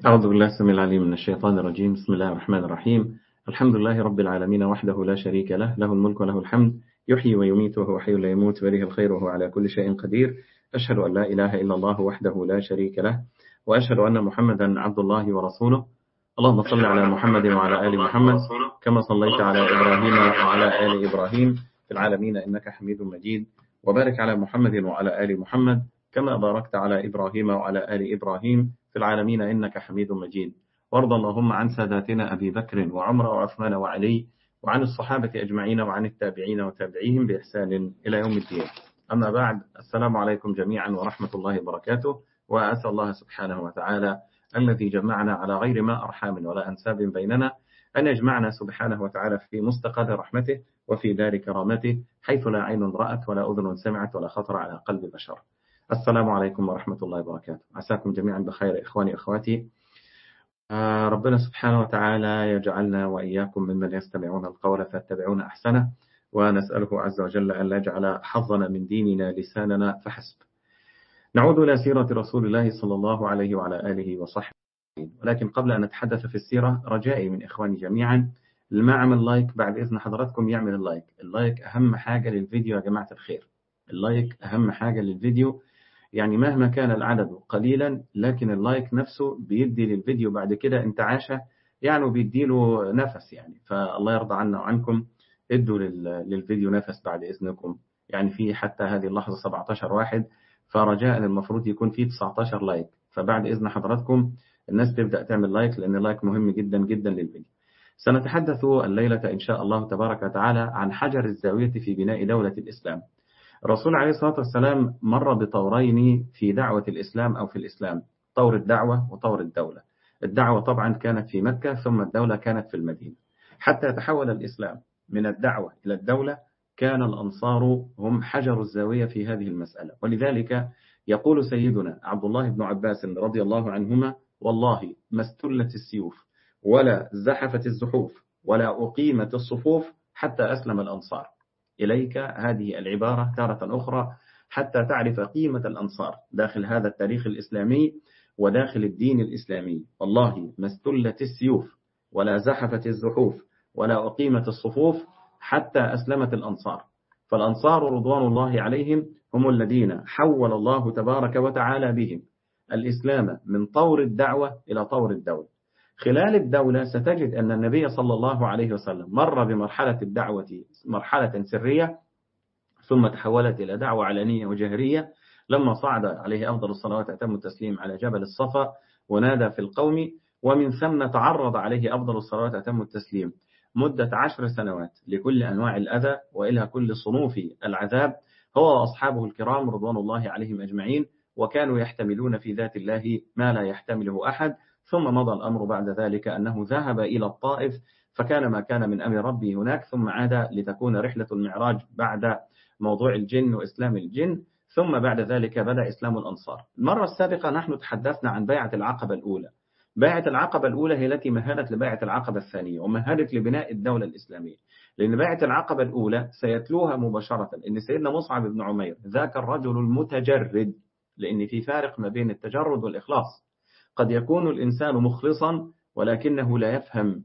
أعوذ بالله السميع العليم من الشيطان الرجيم. بسم الله الرحمن الرحيم. الحمد لله رب العالمين وحده لا شريك له، له الملك وله الحمد، يحيي ويميت وهو حي لا يموت، بيده الخير وهو على كل شيء قدير. أشهد أن لا إله إلا الله وحده لا شريك له، وأشهد أن محمدا عبد الله ورسوله. اللهم صل على محمد وعلى آل محمد كما صليت على إبراهيم وعلى آل إبراهيم في العالمين إنك حميد مجيد، وبارك على محمد وعلى آل محمد كما باركت على إبراهيم وعلى آل إبراهيم في العالمين إنك حميد مجيد. وارض اللهم عن ساداتنا أبي بكر وعمر وعثمان وعلي، وعن الصحابة أجمعين، وعن التابعين وتابعيهم بإحسان إلى يوم الدين. أما بعد، السلام عليكم جميعا ورحمة الله وبركاته. وأسأل الله سبحانه وتعالى الذي جمعنا على غير ما أرحام ولا أنساب بيننا أن يجمعنا سبحانه وتعالى في مستقر رحمته وفي دار كرامته، حيث لا عين رأت ولا أذن سمعت ولا خطر على قلب بشر. السلام عليكم ورحمة الله وبركاته. عساكم جميعا بخير إخواني أخواتي. ربنا سبحانه وتعالى يجعلنا وإياكم ممن يستمعون القول فيتبعون أحسنه، ونسأله عز وجل أن لا يجعل حظنا من ديننا لساننا فحسب. نعود إلى سيرة رسول الله صلى الله عليه وعلى آله وصحبه. ولكن قبل أن نتحدث في السيرة، رجائي من إخواني جميعا اللي ما عمل لايك بعد إذن حضراتكم يعمل اللايك. اللايك أهم حاجة للفيديو يا جماعة الخير. اللايك أهم حاجة للفيديو، يعني مهما كان العدد قليلا لكن اللايك نفسه بيدي للفيديو بعد كده انتعاشة، يعني بيدي له نفس. يعني فالله يرضى عنا وعنكم، ادوا للفيديو نفس بعد إذنكم. يعني في حتى هذه اللحظة 17 واحد، فرجاء المفروض يكون في 19 لايك. فبعد إذن حضراتكم الناس تبدأ تعمل لايك، لأن اللايك مهم جدا جدا للفيديو. سنتحدث الليلة إن شاء الله تبارك وتعالى عن حجر الزاوية في بناء دولة الإسلام. الرسول عليه الصلاة والسلام مر بطورين في دعوة الإسلام أو في الإسلام، طور الدعوة وطور الدولة. الدعوة طبعا كانت في مكة، ثم الدولة كانت في المدينة. حتى يتحول الإسلام من الدعوة إلى الدولة كان الأنصار هم حجر الزاوية في هذه المسألة. ولذلك يقول سيدنا عبد الله بن عباس رضي الله عنهما: والله ما استلت السيوف ولا زحفت الزحوف ولا أقيمت الصفوف حتى أسلم الأنصار. إليك هذه العبارة تارة أخرى حتى تعرف قيمة الأنصار داخل هذا التاريخ الإسلامي وداخل الدين الإسلامي. والله ما استلت السيوف ولا زحفت الزحوف ولا أقيمت الصفوف حتى أسلمت الأنصار. فالأنصار رضوان الله عليهم هم الذين حول الله تبارك وتعالى بهم الإسلام من طور الدعوة إلى طور الدولة. خلال الدولة ستجد أن النبي صلى الله عليه وسلم مر بمرحلة الدعوة مرحلة سرية، ثم تحولت إلى دعوة علنية وجهرية، لما صعد عليه أفضل الصلوات أتم التسليم على جبل الصفا ونادى في القوم، ومن ثم تعرض عليه أفضل الصلوات أتم التسليم مدة 10 سنوات لكل أنواع الأذى وإلى كل صنوف العذاب، هو وأصحابه الكرام رضوان الله عليهم أجمعين، وكانوا يحتملون في ذات الله ما لا يحتمله أحد. ثم مضى الأمر بعد ذلك أنه ذهب إلى الطائف، فكان ما كان من أمر ربه هناك، ثم عاد لتكون رحلة المعراج بعد موضوع الجن وإسلام الجن، ثم بعد ذلك بدأ إسلام الأنصار. المرة السابقة نحن تحدثنا عن بيعة العقبة الأولى. بيعة العقبة الأولى هي التي مهدت لبيعة العقبة الثانية ومهدت لبناء الدولة الإسلامية. لأن بيعة العقبة الأولى سيتلوها مباشرة إن سيدنا مصعب بن عمير ذاك الرجل المتجرد، لأن في فارق ما بين التجرد والإخلاص. قد يكون الإنسان مخلصا ولكنه لا يفهم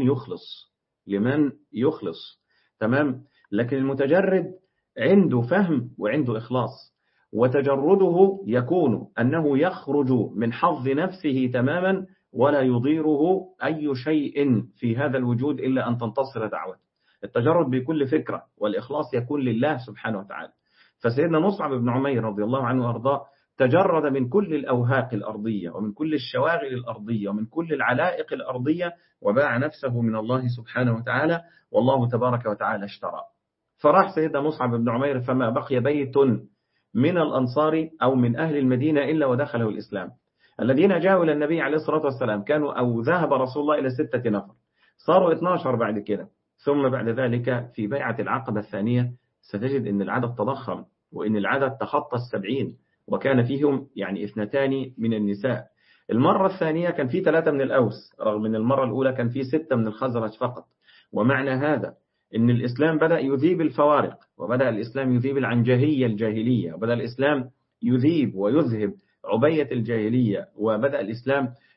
لمن يخلص تمام. لكن المتجرد عنده فهم وعنده إخلاص، وتجرده يكون أنه يخرج من حظ نفسه تماما ولا يضيره أي شيء في هذا الوجود إلا أن تنتصر دعوته. التجرد بكل فكرة، والإخلاص يكون لله سبحانه وتعالى. فسيدنا مصعب بن عمير رضي الله عنه وأرضاه تجرد من كل الأوهاق الأرضية ومن كل الشواغل الأرضية ومن كل العلائق الأرضية، وباع نفسه من الله سبحانه وتعالى، والله تبارك وتعالى اشترى. فراح سيدنا مصعب بن عمير فما بقي بيت من الأنصار أو من أهل المدينة إلا ودخله الإسلام. الذين جاءوا إلى النبي عليه الصلاة والسلام كانوا، أو ذهب رسول الله إلى 6 نفر، صاروا 12 بعد كده. ثم بعد ذلك في بيعة العقبة الثانية ستجد أن العدد تضخم، وأن العدد تخطى 70، وكان فيهم يعني 2 من النساء. المرة الثانية كان في 3 من الأوس، رغم أن المرة الأولى كان في 6 من الخزرج فقط. ومعنى هذا إن الإسلام بدأ يذيب الفوارق، وبدأ الإسلام يذيب العنجهية الجاهلية، وبدأ الإسلام يذيب ويذهب عبية الجاهلية، وبدأ الإسلام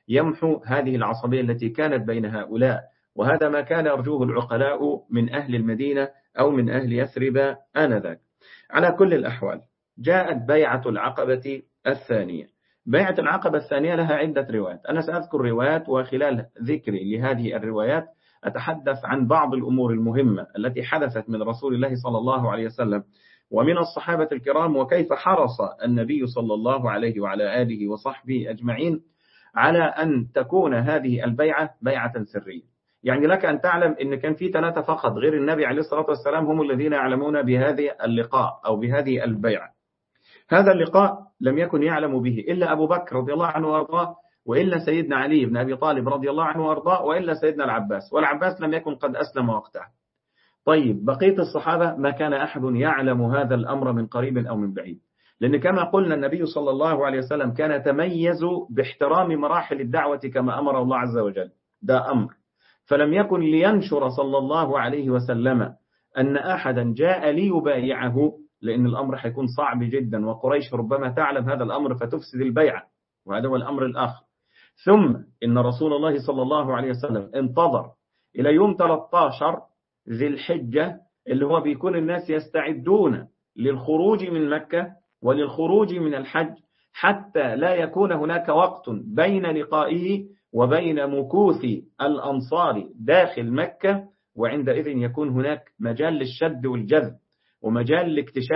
يمحو هذه العصبية التي كانت بين هؤلاء. وهذا ما كان يرجوه العقلاء من أهل المدينة أو من أهل يثرب آنذاك. على كل الأحوال جاءت بيعة العقبة الثانية. بيعة العقبة الثانية لها عدة روايات، أنا سأذكر روايات، وخلال ذكري لهذه الروايات أتحدث عن بعض الأمور المهمة التي حدثت من رسول الله صلى الله عليه وسلم ومن الصحابة الكرام، وكيف حرص النبي صلى الله عليه وعلى آله وصحبه أجمعين على أن تكون هذه البيعة بيعة سرية. يعني لك أن تعلم أن كان في 3 فقط غير النبي عليه الصلاة والسلام هم الذين يعلمون بهذه اللقاء أو بهذه البيعة. هذا اللقاء لم يكن يعلم به إلا أبو بكر رضي الله عنه وأرضاه، وإلا سيدنا علي بن أبي طالب رضي الله عنه وأرضاه، وإلا سيدنا العباس، والعباس لم يكن قد أسلم وقتها. طيب بقية الصحابة ما كان أحد يعلم هذا الأمر من قريب أو من بعيد، لأن كما قلنا النبي صلى الله عليه وسلم كان يتميز باحترام مراحل الدعوة كما أمر الله عز وجل، ده أمر. فلم يكن لينشر صلى الله عليه وسلم أن أحدا جاء ليبايعه، لأن الأمر حيكون صعب جدا، وقريش ربما تعلم هذا الأمر فتفسد البيعة، وهذا هو الأمر الآخر. ثم إن رسول الله صلى الله عليه وسلم انتظر إلى يوم 13 ذي الحجة، اللي هو بيكون الناس يستعدون للخروج من مكة وللخروج من الحج، حتى لا يكون هناك وقت بين لقائه وبين مكوث الأنصار داخل مكة، وعندئذ يكون هناك مجال للشد والجذب ومجال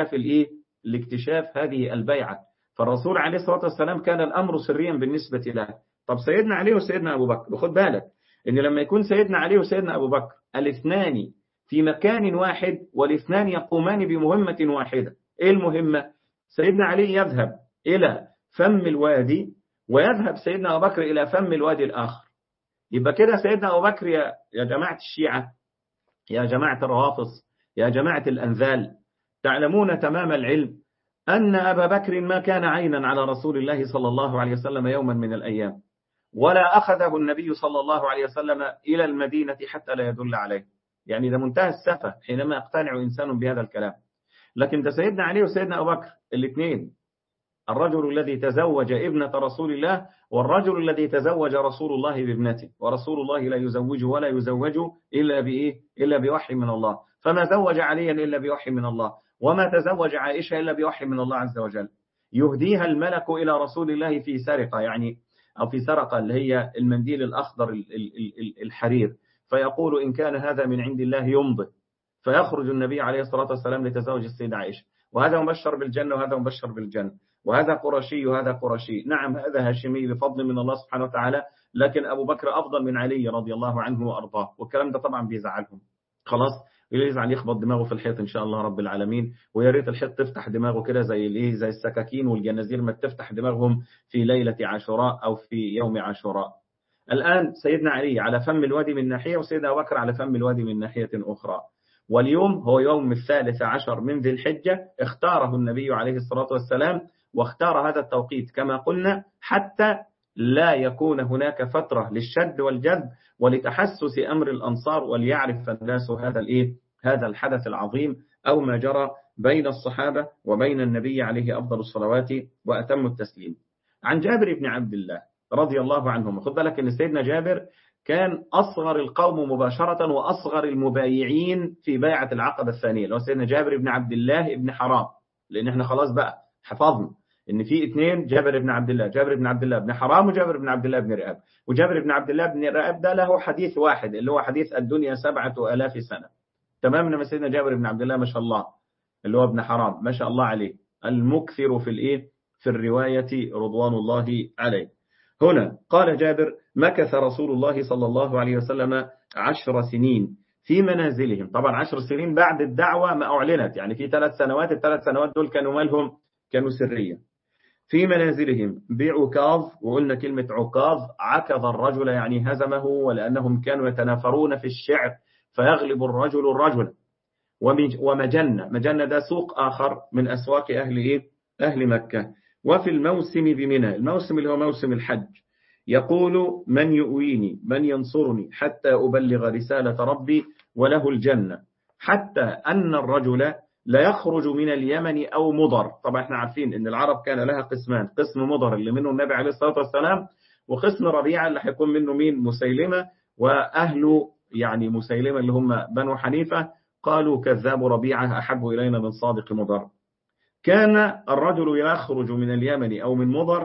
لاكتشاف هذه البيعة. فالرسول عليه الصلاة والسلام كان الأمر سريا بالنسبة له. طب سيدنا علي وسيدنا أبو بكر، وخد بالك إن لما يكون سيدنا علي وسيدنا أبو بكر الاثنان في مكان واحد والاثنان يقومان بمهمة واحدة، إيه المهمة؟ سيدنا علي يذهب إلى فم الوادي، ويذهب سيدنا أبو بكر إلى فم الوادي الآخر. يبقى كده سيدنا أبو بكر يا جماعة الشيعة، يا جماعة الروافض، يا جماعة الأنذال، تعلمون تمام العلم أن أبا بكر ما كان عينا على رسول الله صلى الله عليه وسلم يوما من الأيام، ولا أخذه النبي صلى الله عليه وسلم إلى المدينة حتى لا يدل عليه. يعني ده منتهى السفة حينما يقتنع إنسان بهذا الكلام. لكن ده سيدنا علي وسيدنا أبو بكر الاثنين، الرجل الذي تزوج ابنة رسول الله، والرجل الذي تزوج رسول الله بابنته، ورسول الله لا يزوج ولا يزوج إلا بوحي من الله، فما زوج عليا إلا بوحي من الله، وما تزوج عائشة إلا بوحي من الله عز وجل. يهديها الملك إلى رسول الله في سرقة، يعني أو في سرقة اللي هي المنديل الأخضر الحرير، فيقول إن كان هذا من عند الله يمضي، فيخرج النبي عليه الصلاة والسلام لتزوج السيدة عائشة، وهذا مبشر بالجنة وهذا مبشر بالجنة، وهذا قرشي وهذا قرشي، نعم هذا هاشمي بفضل من الله سبحانه وتعالى، لكن أبو بكر أفضل من علي رضي الله عنه وأرضاه. والكلام ده طبعا بيزعلهم، خلاص اللي يزعل يخبط دماغه في الحيط إن شاء الله رب العالمين، ويا ريت الحيط تفتح دماغه كده زي السكاكين والجنازير ما تفتح دماغهم في ليلة عاشوراء أو في يوم عاشوراء. الآن سيدنا علي على فم الوادي من ناحية، وسيدنا أبو بكر على فم الوادي من ناحية أخرى. واليوم هو يوم 13 من ذي الحجة، اختاره النبي عليه الصلاة والسلام، واختار هذا التوقيت كما قلنا حتى لا يكون هناك فترة للشد والجذب ولتحسس أمر الأنصار، وليعرف الناس هذا الحدث العظيم أو ما جرى بين الصحابة وبين النبي عليه أفضل الصلوات وأتم التسليم. عن جابر بن عبد الله رضي الله عنهم، خد بالك أن سيدنا جابر كان أصغر القوم مباشرة وأصغر المبايعين في بيعة العقبة الثانية، لو سيدنا جابر بن عبد الله بن حرام، لأن احنا خلاص بقى حفظنا إن في اثنين، جابر بن عبد الله بن حرام وجابر بن عبد الله بن رئاب. وجابر بن عبد الله بن رئاب ده له حديث واحد اللي هو حديث الدنيا 7000 سنة، تمام. إنما سيدنا جابر بن عبد الله ما شاء الله اللي هو ابن حرام ما شاء الله عليه، المكثر في الرواية رضوان الله عليه. هنا قال جابر: مكث رسول الله صلى الله عليه وسلم 10 سنين في منازلهم. طبعا 10 سنين بعد الدعوة ما أعلنت، يعني في 3 سنوات، ال3 سنوات دول كانوا مالهم؟ كانوا سرية. في منازلهم بعكاظ، وقلنا كلمة عكاظ عكظ الرجل يعني هزمه، ولأنهم كانوا يتنافرون في الشعر فيغلب الرجل الرجل. مجنة ده سوق آخر من أسواق أهل مكة. وفي الموسم بمنى، الموسم اللي هو موسم الحج، يقول: من يؤويني من ينصرني حتى أبلغ رسالة ربي وله الجنة، حتى أن الرجل لا يخرج من اليمن أو مضر. طبعا احنا عارفين أن العرب كان لها قسمان، قسم مضر اللي منه النبي عليه الصلاة والسلام، وقسم ربيعة اللي هيكون منه مين؟ مسيلمة وأهله، يعني مسيلمة اللي هم بنو حنيفة، قالوا كذاب ربيعة أحب إلينا من صادق مضر. كان الرجل يخرج من اليمن أو من مضر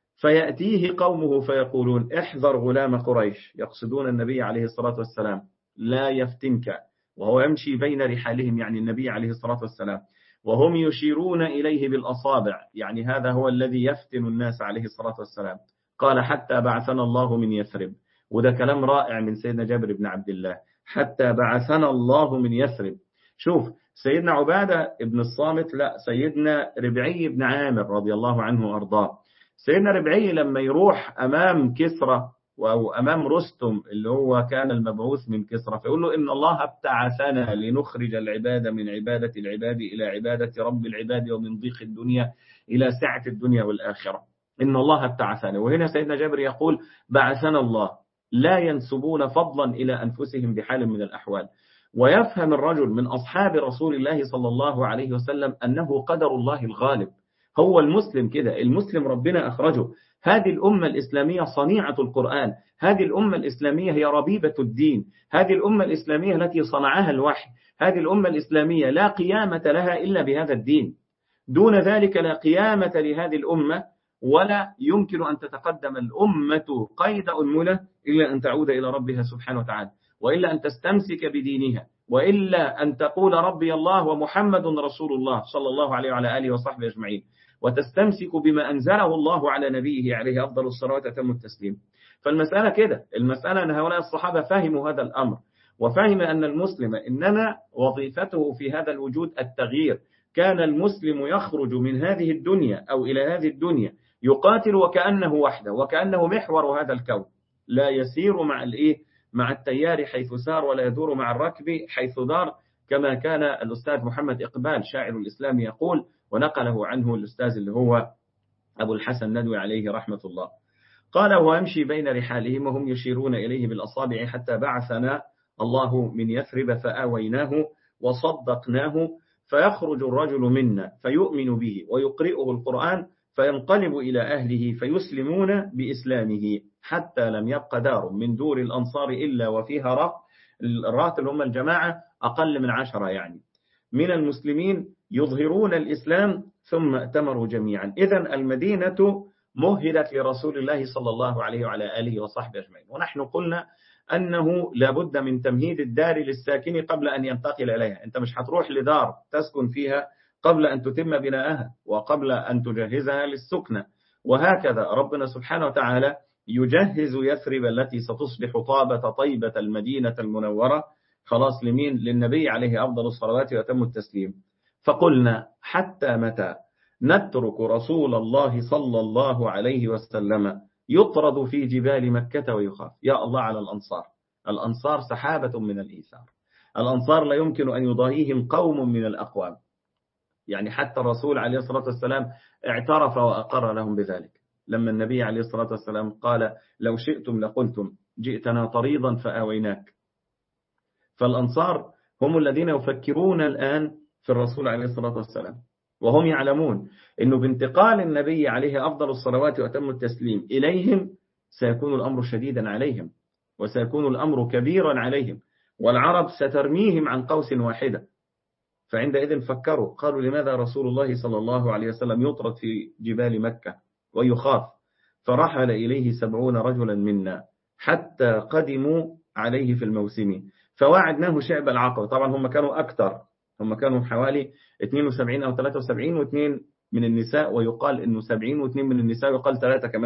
فيأتيه قومه فيقولون احذر غلام قريش، يقصدون النبي عليه الصلاة والسلام، لا يفتنك، وهو يمشي بين رحالهم، يعني النبي عليه الصلاة والسلام، وهم يشيرون إليه بالأصابع، يعني هذا هو الذي يفتن الناس عليه الصلاة والسلام. قال حتى بعثنا الله من يثرب، وده كلام رائع من سيدنا جابر بن عبد الله، حتى بعثنا الله من يثرب. شوف سيدنا عبادة بن الصامت، لا سيدنا ربعي بن عامر رضي الله عنه وأرضاه. سيدنا ربعي لما يروح أمام كسرى أو أمام رستم اللي هو كان المبعوث من كسرى، فيقول له إن الله ابتعثنا لنخرج العباد من عبادة العباد إلى عبادة رب العباد، ومن ضيق الدنيا إلى سعة الدنيا والآخرة. إن الله ابتعثنا. وهنا سيدنا جابر يقول بعثنا الله، لا ينسبون فضلا إلى أنفسهم بحال من الأحوال. ويفهم الرجل من أصحاب رسول الله صلى الله عليه وسلم أنه قدر الله الغالب. هو المسلم كده، المسلم ربنا أخرجه. هذه الأمة الإسلامية صنيعة القرآن، هذه الأمة الإسلامية هي ربيبة الدين، هذه الأمة الإسلامية التي صنعها الوحي، هذه الأمة الإسلامية لا قيامة لها إلا بهذا الدين، دون ذلك لا قيامة لهذه الأمة، ولا يمكن أن تتقدم الأمة قيد أنملة إلا أن تعود إلى ربها سبحانه وتعالى، وإلا أن تستمسك بدينها، وإلا أن تقول ربي الله ومحمد رسول الله صلى الله عليه وعلى آله وصحبه أجمعين، وتستمسك بما أنزله الله على نبيه عليه أفضل الصلاة وأتم التسليم. فالمسألة كده، المسألة أن هؤلاء الصحابة فهموا هذا الأمر، وفهم أن المسلم إنما وظيفته في هذا الوجود التغيير. كان المسلم يخرج من هذه الدنيا أو إلى هذه الدنيا يقاتل وكأنه وحده، وكأنه محور هذا الكون، لا يسير مع التيار حيث سار، ولا يدور مع الركب حيث دار، كما كان الأستاذ محمد إقبال شاعر الإسلام يقول، ونقله عنه الأستاذ اللي هو أبو الحسن ندوي عليه رحمة الله. قال ويمشي بين رحالهم وهم يشيرون إليه بالأصابع حتى بعثنا الله من يثرب فآويناه وصدقناه، فيخرج الرجل منا فيؤمن به ويقرئه القرآن فينقلب إلى أهله فيسلمون بإسلامه، حتى لم يبق دار من دور الأنصار إلا وفيها رات، الرات اللي هم الجماعة أقل من 10 يعني من المسلمين يظهرون الإسلام ثم ائتمروا جميعا. إذن المدينة مهدت لرسول الله صلى الله عليه وعلى آله وصحبه أجمعين. ونحن قلنا أنه لابد من تمهيد الدار للساكن قبل أن ينتقل إليها. أنت مش هتروح لدار تسكن فيها قبل أن تتم بناءها وقبل أن تجهزها للسكنة. وهكذا ربنا سبحانه وتعالى يجهز يثرب التي ستصبح طابة طيبة المدينة المنورة خلاص لمين؟ للنبي عليه أفضل الصلوات وأتم التسليم. فقلنا حتى متى نترك رسول الله صلى الله عليه وسلم يطرد في جبال مكة ويخاف؟ يا الله على الأنصار، الأنصار سحابة من الإيثار، الأنصار لا يمكن أن يضاهيهم قوم من الأقوام. يعني حتى الرسول عليه الصلاة والسلام اعترف وأقر لهم بذلك، لما النبي عليه الصلاة والسلام قال لو شئتم لقلتم جئتنا طريضا فآويناك. فالأنصار هم الذين يفكرون الآن في الرسول عليه الصلاة والسلام، وهم يعلمون أنه بانتقال النبي عليه أفضل الصلوات وأتم التسليم إليهم سيكون الأمر شديدا عليهم، وسيكون الأمر كبيرا عليهم، والعرب سترميهم عن قوس واحدة. فعندئذ فكروا قالوا لماذا رسول الله صلى الله عليه وسلم يطرد في جبال مكة ويخاف؟ فرحل إليه 70 رجلا منا حتى قدموا عليه في الموسم فواعدناه شعب العقبة. طبعا هم كانوا أكثر، هم كانوا حوالي 72 أو 73، واثنين من النساء، ويقال إنه 70 واثنين من النساء، ويقال 3 كمان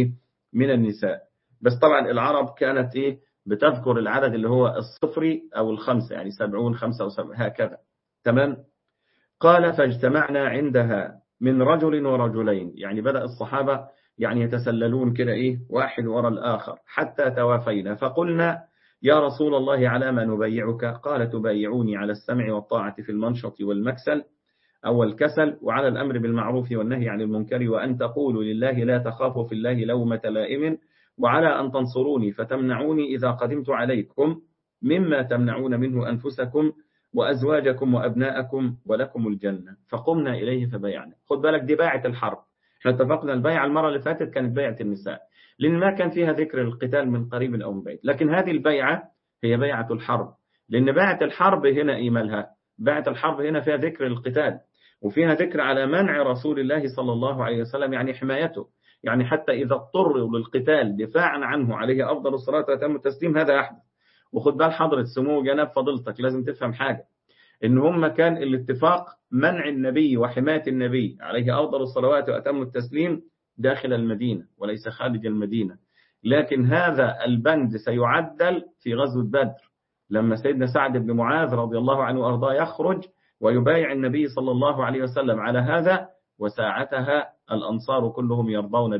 من النساء. بس طبعا العرب كانت بتذكر العدد اللي هو الصفري أو الخمسة، يعني 70 75 هكذا. تمام. قال فاجتمعنا عندها من رجل ورجلين، يعني بدأ الصحابة يعني يتسللون كده واحد وراء الآخر حتى توافينا، فقلنا يا رسول الله على ما نبايعك؟ قال تبايعوني على السمع والطاعة في المنشط والمكسل أو الكسل، وعلى الأمر بالمعروف والنهي عن المنكر، وأن تقولوا لله لا تخافوا في الله لومة لائم، وعلى أن تنصروني فتمنعوني إذا قدمت عليكم مما تمنعون منه أنفسكم وأزواجكم وأبناءكم ولكم الجنة. فقمنا إليه فبايعنا. خد بالك دي باعة الحرب، احنا اتفقنا البيعة المرة اللي فاتت كانت بيعة النساء، لأن ما كان فيها ذكر القتال من قريب أو من بعيد، لكن هذه البيعة هي بيعة الحرب، لأن بيعة الحرب هنا إيمالها، بيعة الحرب هنا فيها ذكر القتال، وفيها ذكر على منع رسول الله صلى الله عليه وسلم، يعني حمايته، يعني حتى إذا اضطروا للقتال دفاعا عنه عليه أفضل الصلاة وأتم التسليم هذا أحدث. وخد بال حضرة سمو جناب فضيلتك، لازم تفهم حاجة، إن هم كان الاتفاق منع النبي وحماية النبي عليه أفضل الصلوات وأتم التسليم داخل المدينة وليس خارج المدينة، لكن هذا البند سيعدل في غزوة بدر، لما سيدنا سعد بن معاذ رضي الله عنه وأرضاه يخرج ويبايع النبي صلى الله عليه وسلم على هذا، وساعتها الأنصار كلهم يرضون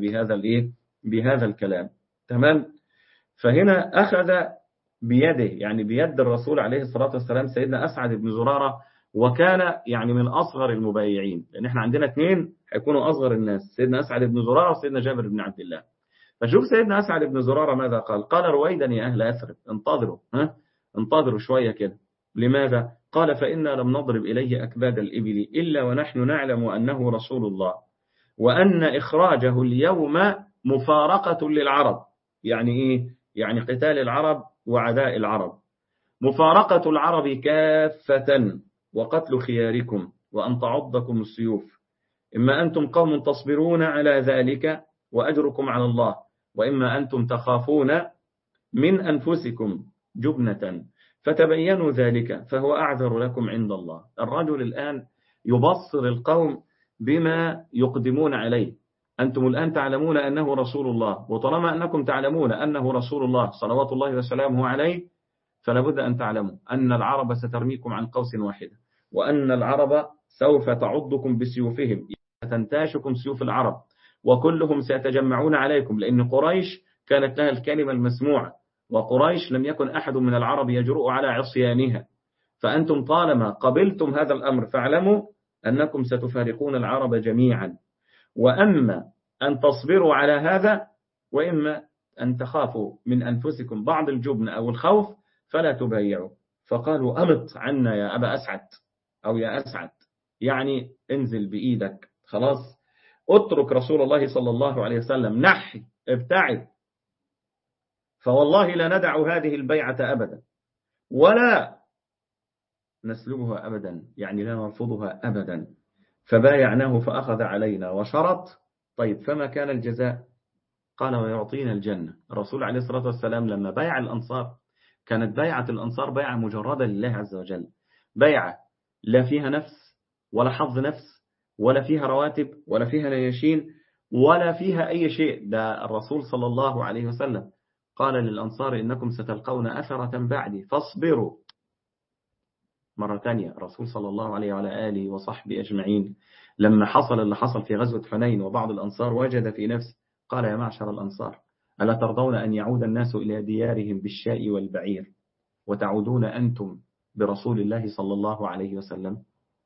بهذا الكلام. تمام. فهنا أخذ بيده، يعني بيد الرسول عليه الصلاة والسلام سيدنا أسعد بن زرارة، وكان يعني من أصغر المبايعين، لأن احنا عندنا اثنين هيكونوا أصغر الناس، سيدنا أسعد بن زرارة وسيدنا جابر بن عبد الله. فشوف سيدنا أسعد بن زرارة ماذا قال؟ قال: رويدا يا أهل أثرب، انتظروا شوية كده. لماذا؟ قال: فإنا لم نضرب إليه أكباد الإبل إلا ونحن نعلم أنه رسول الله، وأن إخراجه اليوم مفارقة للعرب. يعني إيه؟ يعني قتال العرب وعداء العرب، مفارقة العرب كافة، وقتل خياركم، وأن تعضكم السيوف، إما أنتم قوم تصبرون على ذلك وأجركم على الله، وإما أنتم تخافون من أنفسكم جبنة فتبينوا ذلك فهو أعذر لكم عند الله. الرجل الآن يبصر القوم بما يقدمون عليه، أنتم الآن تعلمون أنه رسول الله، وطالما أنكم تعلمون أنه رسول الله صلوات الله وسلامه عليه، فلا بد أن تعلموا أن العرب سترميكم عن قوس واحدة، وأن العرب سوف تعضكم بسيوفهم، تنتاشكم سيوف العرب، وكلهم سيتجمعون عليكم، لأن قريش كانت لها الكلمة المسموعة، وقريش لم يكن أحد من العرب يجرؤ على عصيانها، فأنتم طالما قبلتم هذا الأمر فاعلموا أنكم ستفارقون العرب جميعا، وأما أن تصبروا على هذا، وإما أن تخافوا من أنفسكم بعض الجبن أو الخوف فلا تبايعوا. فقالوا: أمط عنا يا أبا أسعد، أو يا أسعد، يعني انزل بإيدك، خلاص اترك رسول الله صلى الله عليه وسلم، نحي، ابتعد، فوالله لا ندع هذه البيعة أبدا، ولا نسلبها أبدا، يعني لا نرفضها أبدا. فبايعناه فأخذ علينا وشرط. طيب فما كان الجزاء؟ قال: ويعطينا الجنة. الرسول عليه الصلاة والسلام لما بايع الأنصار كانت بيعة الأنصار بيعة مجردة لله عز وجل، بيعة لا فيها نفس ولا حظ نفس ولا فيها رواتب ولا فيها نياشين ولا فيها أي شيء. ده الرسول صلى الله عليه وسلم قال للأنصار: إنكم ستلقون أثرة بعدي فاصبروا. مرة تانية الرسول صلى الله عليه وعلى آله وصحبه أجمعين لما حصل اللي حصل في غزوة حنين وبعض الأنصار وجد في نفسه، قال: يا معشر الأنصار، ألا ترضون أن يعود الناس إلى ديارهم بالشاء والبعير وتعودون أنتم برسول الله صلى الله عليه وسلم؟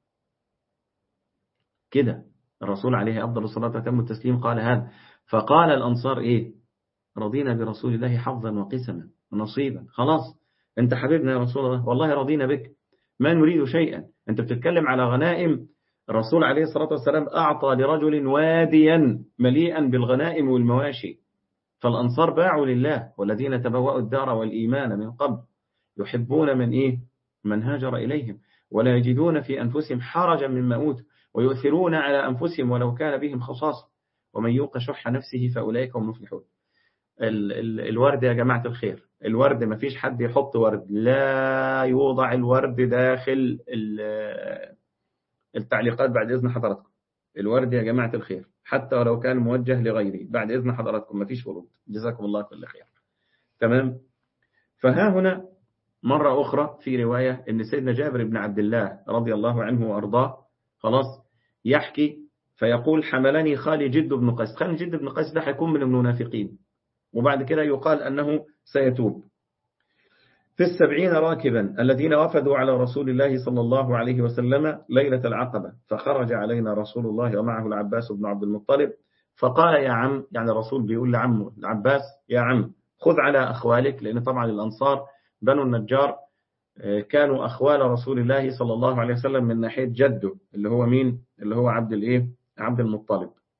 كده الرسول عليه أفضل الصلاة وتم التسليم قال هذا. فقال الأنصار: إيه؟ رضينا برسول الله حظا وقسما ونصيبا. خلاص أنت حبيبنا يا رسول الله، والله رضينا بك، ما نريد شيئا. أنت بتتكلم على غنائم، الرسول عليه الصلاة والسلام أعطى لرجل واديا مليئا بالغنائم والمواشي، فالأنصار باعوا لله، والذين تبوأوا الدار والإيمان من قبل يحبون من هاجر إليهم، ولا يجدون في أنفسهم حرجا مما أوتوا، ويؤثرون على أنفسهم ولو كان بهم خصاصة، ومن يوق شح نفسه فأولئك هم المفلحون. الورد يا جماعة الخير، الورد ما فيش حد يحط ورد، لا يوضع الورد داخل التعليقات بعد إذن حضراتكم. الورد يا جماعة الخير حتى ولو كان موجه لغيري بعد إذن حضراتكم ما فيش ورود، جزاكم الله كل خير. تمام. فها هنا مرة أخرى في رواية أن سيدنا جابر بن عبد الله رضي الله عنه وأرضاه خلاص يحكي فيقول: حملني خالي جد بن قيس. خالي جد بن قيس ده هيكون من المنافقين، وبعد كده يقال أنه سيتوب. في 70 راكبا الذين وفدوا على رسول الله صلى الله عليه وسلم ليلة العقبة، فخرج علينا رسول الله ومعه العباس بن عبد المطلب، فقال: يا عم، يعني الرسول بيقول لعمه العباس: يا عم خذ على أخوالك، لأن طبعا الأنصار بنو النجار كانوا أخوال رسول الله صلى الله عليه وسلم من ناحية جده اللي هو مين؟ اللي هو عبد المطلب.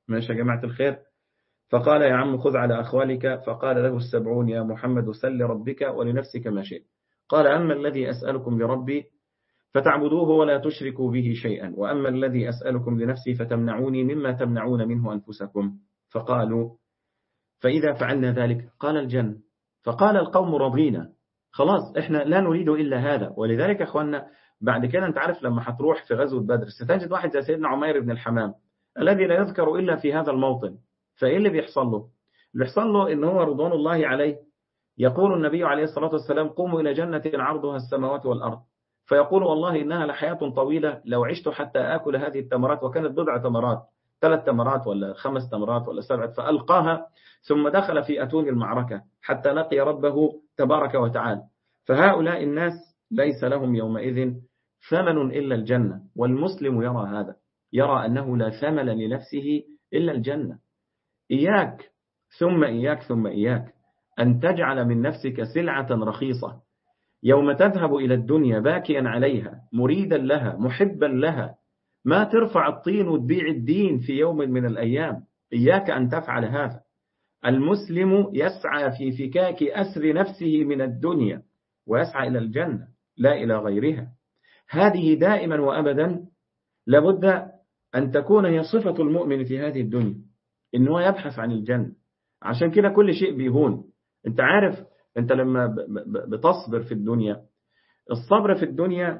ماشي يا جماعة الخير. فقال يا عم خذ على أخوالك. فقال له 70 يا محمد سل ربك ولنفسك ما شئت. قال أما الذي أسألكم لربي فتعبدوه ولا تشركوا به شيئا، وأما الذي أسألكم لنفسي فتمنعوني مما تمنعون منه أنفسكم. فقالوا فإذا فعلنا ذلك قال الجنة. فقال القوم رضينا، خلاص إحنا لا نريد إلا هذا. ولذلك أخوانا بعد كده أنت عارف لما هتروح في غزوة بدر ستجد واحد زي سيدنا عمير بن الحمام الذي لا يذكر إلا في هذا الموطن. فإيه اللي بيحصل له؟ اللي بيحصل له إن هو رضوان الله عليه يقول النبي عليه الصلاة والسلام قوموا إلى جنة عرضها السماوات والأرض، فيقول والله إنها لحياة طويلة لو عشت حتى آكل هذه التمرات. وكانت بضع تمرات، 3 تمرات ولا 5 تمرات ولا 7، فألقاها ثم دخل في أتون المعركة حتى لقي ربه تبارك وتعالى. فهؤلاء الناس ليس لهم يومئذ ثمن إلا الجنة. والمسلم يرى هذا، يرى أنه لا ثمن لنفسه إلا الجنة. إياك ثم إياك ثم إياك أن تجعل من نفسك سلعة رخيصة يوم تذهب إلى الدنيا باكيا عليها مريدا لها محبا لها، ما ترفع الطين وتبيع الدين في يوم من الأيام. إياك أن تفعل هذا. المسلم يسعى في فكاك أسر نفسه من الدنيا ويسعى إلى الجنة لا إلى غيرها. هذه دائما وأبدا لابد أن تكون هي صفة المؤمن في هذه الدنيا، إنه يبحث عن الجنة. عشان كده كل شيء بيهون. أنت عارف أنت لما بتصبر في الدنيا، الصبر في الدنيا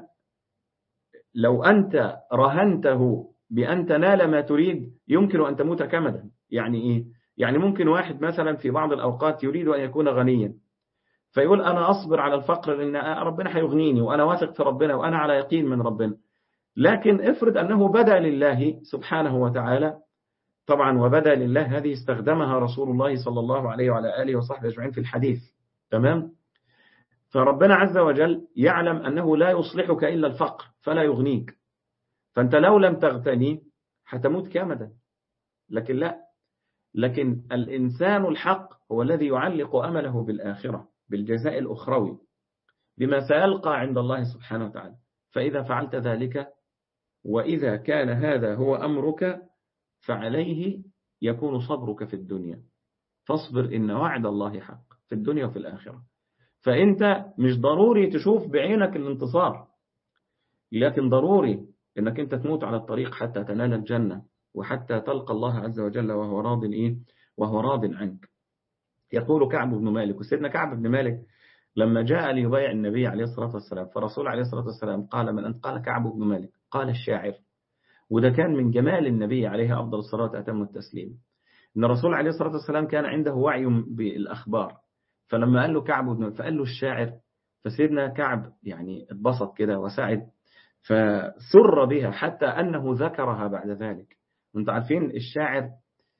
لو أنت رهنته بأن تنال ما تريد يمكن أن تموت كمدا. يعني إيه؟ يعني ممكن واحد مثلا في بعض الأوقات يريد أن يكون غنيا فيقول أنا أصبر على الفقر لأن ربنا هيغنيني وأنا واثق في ربنا وأنا على يقين من ربنا. لكن افرض أنه بدا لله سبحانه وتعالى، طبعا وبدا لله هذه استخدمها رسول الله صلى الله عليه وعلى آله وصحبه أجمعين في الحديث، تمام؟ فربنا عز وجل يعلم أنه لا يصلحك إلا الفقر فلا يغنيك، فأنت لو لم تغتني هتموت كامدا. لكن لا، لكن الإنسان الحق هو الذي يعلق أمله بالآخرة، بالجزاء الأخروي، بما سيلقى عند الله سبحانه وتعالى. فإذا فعلت ذلك وإذا كان هذا هو أمرك فعليه يكون صبرك في الدنيا. فاصبر إن وعد الله حق في الدنيا وفي الآخرة. فأنت مش ضروري تشوف بعينك الانتصار، لكن ضروري إنك أنت تموت على الطريق حتى تنال الجنة وحتى تلقى الله عز وجل وهو راض وهو راض عنك. يقول كعب بن مالك، وسيدنا كعب بن مالك لما جاء ليبايع النبي عليه الصلاة والسلام فرسول عليه الصلاة والسلام قال من أنت؟ قال كعب بن مالك. قال الشاعر. وده كان من جمال النبي عليه أفضل الصلاة وأتم التسليم، إن الرسول عليه الصلاة والسلام كان عنده وعي بالأخبار. فلما قال له كعب بن مالك فقال له الشاعر، فسيدنا كعب يعني اتبسط كده وسعد فسر بها حتى أنه ذكرها بعد ذلك. وانتم عارفين الشاعر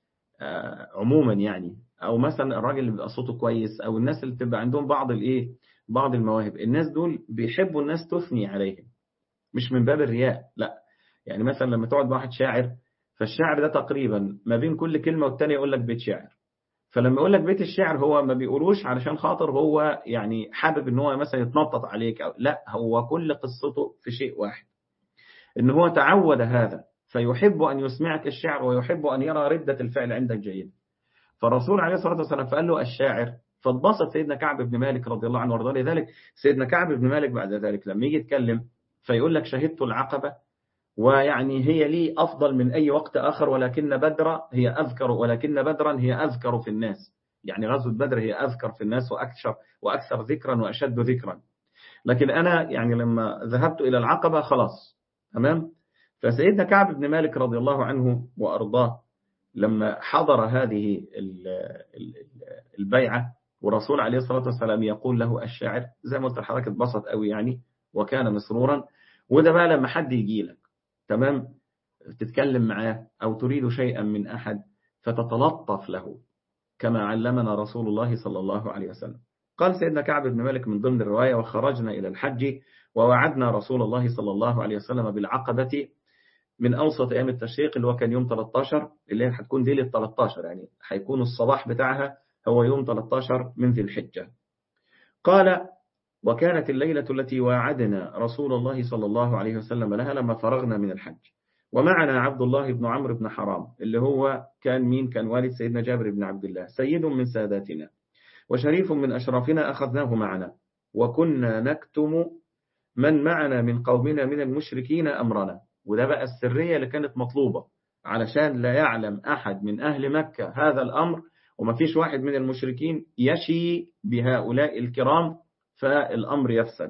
عموما يعني، أو مثلا الراجل اللي بيبقى صوته كويس أو الناس اللي بتبقى عندهم بعض المواهب، الناس دول بيحبوا الناس تثني عليهم مش من باب الرياء، لا. يعني مثلا لما تقعد مع واحد شاعر، فالشاعر ده تقريبا ما بين كل كلمة والتانية يقول لك بيت شعر. فلما يقول لك بيت الشعر هو ما بيقولوش علشان خاطر هو يعني حابب ان هو مثلا يتنطط عليك أو لا، هو كل قصته في شيء واحد، ان هو تعود هذا فيحب أن يسمعك الشعر ويحب أن يرى ردة الفعل عندك جيد. فالرسول عليه الصلاة والسلام فقال له الشاعر، فاتبسط سيدنا كعب بن مالك رضي الله عنه وارضاه. لذلك سيدنا كعب بن مالك بعد ذلك لما يجي يتكلم فيقول لك شهدت العقبة ويعني هي لي أفضل من أي وقت آخر، ولكن بدرا هي أذكر في الناس. يعني غزوة بدر هي أذكر في الناس وأكثر ذكرا وأشد ذكرا. لكن أنا يعني لما ذهبت إلى العقبة خلاص تمام. فسيدنا كعب بن مالك رضي الله عنه وأرضاه لما حضر هذه البيعة والرسول عليه الصلاة والسلام يقول له الشاعر، زي ما قلت لحضرتك اتبسط قوي يعني وكان مسرورا. وده بقى لما حد يجي لك تمام تتكلم معاه أو تريد شيئا من أحد فتتلطف له كما علمنا رسول الله صلى الله عليه وسلم. قال سيدنا كعب بن مالك من ضمن الرواية وخرجنا إلى الحج ووعدنا رسول الله صلى الله عليه وسلم بالعقبة من أوسط أيام التشريق اللي هو كان يوم 13 اللي هي هتكون ليلة 13، يعني هيكون الصباح بتاعها هو يوم 13 من ذي الحجة. قال وكانت الليلة التي واعدنا رسول الله صلى الله عليه وسلم لها لما فرغنا من الحج. ومعنا عبد الله بن عمرو بن حرام اللي هو كان مين؟ كان والد سيدنا جابر بن عبد الله، سيد من ساداتنا وشريف من أشرافنا، أخذناه معنا وكنا نكتم من معنا من قومنا من المشركين أمرنا. وده بقى السرية اللي كانت مطلوبة علشان لا يعلم أحد من أهل مكة هذا الأمر، وما فيش واحد من المشركين يشي بهؤلاء الكرام فالأمر يفسد.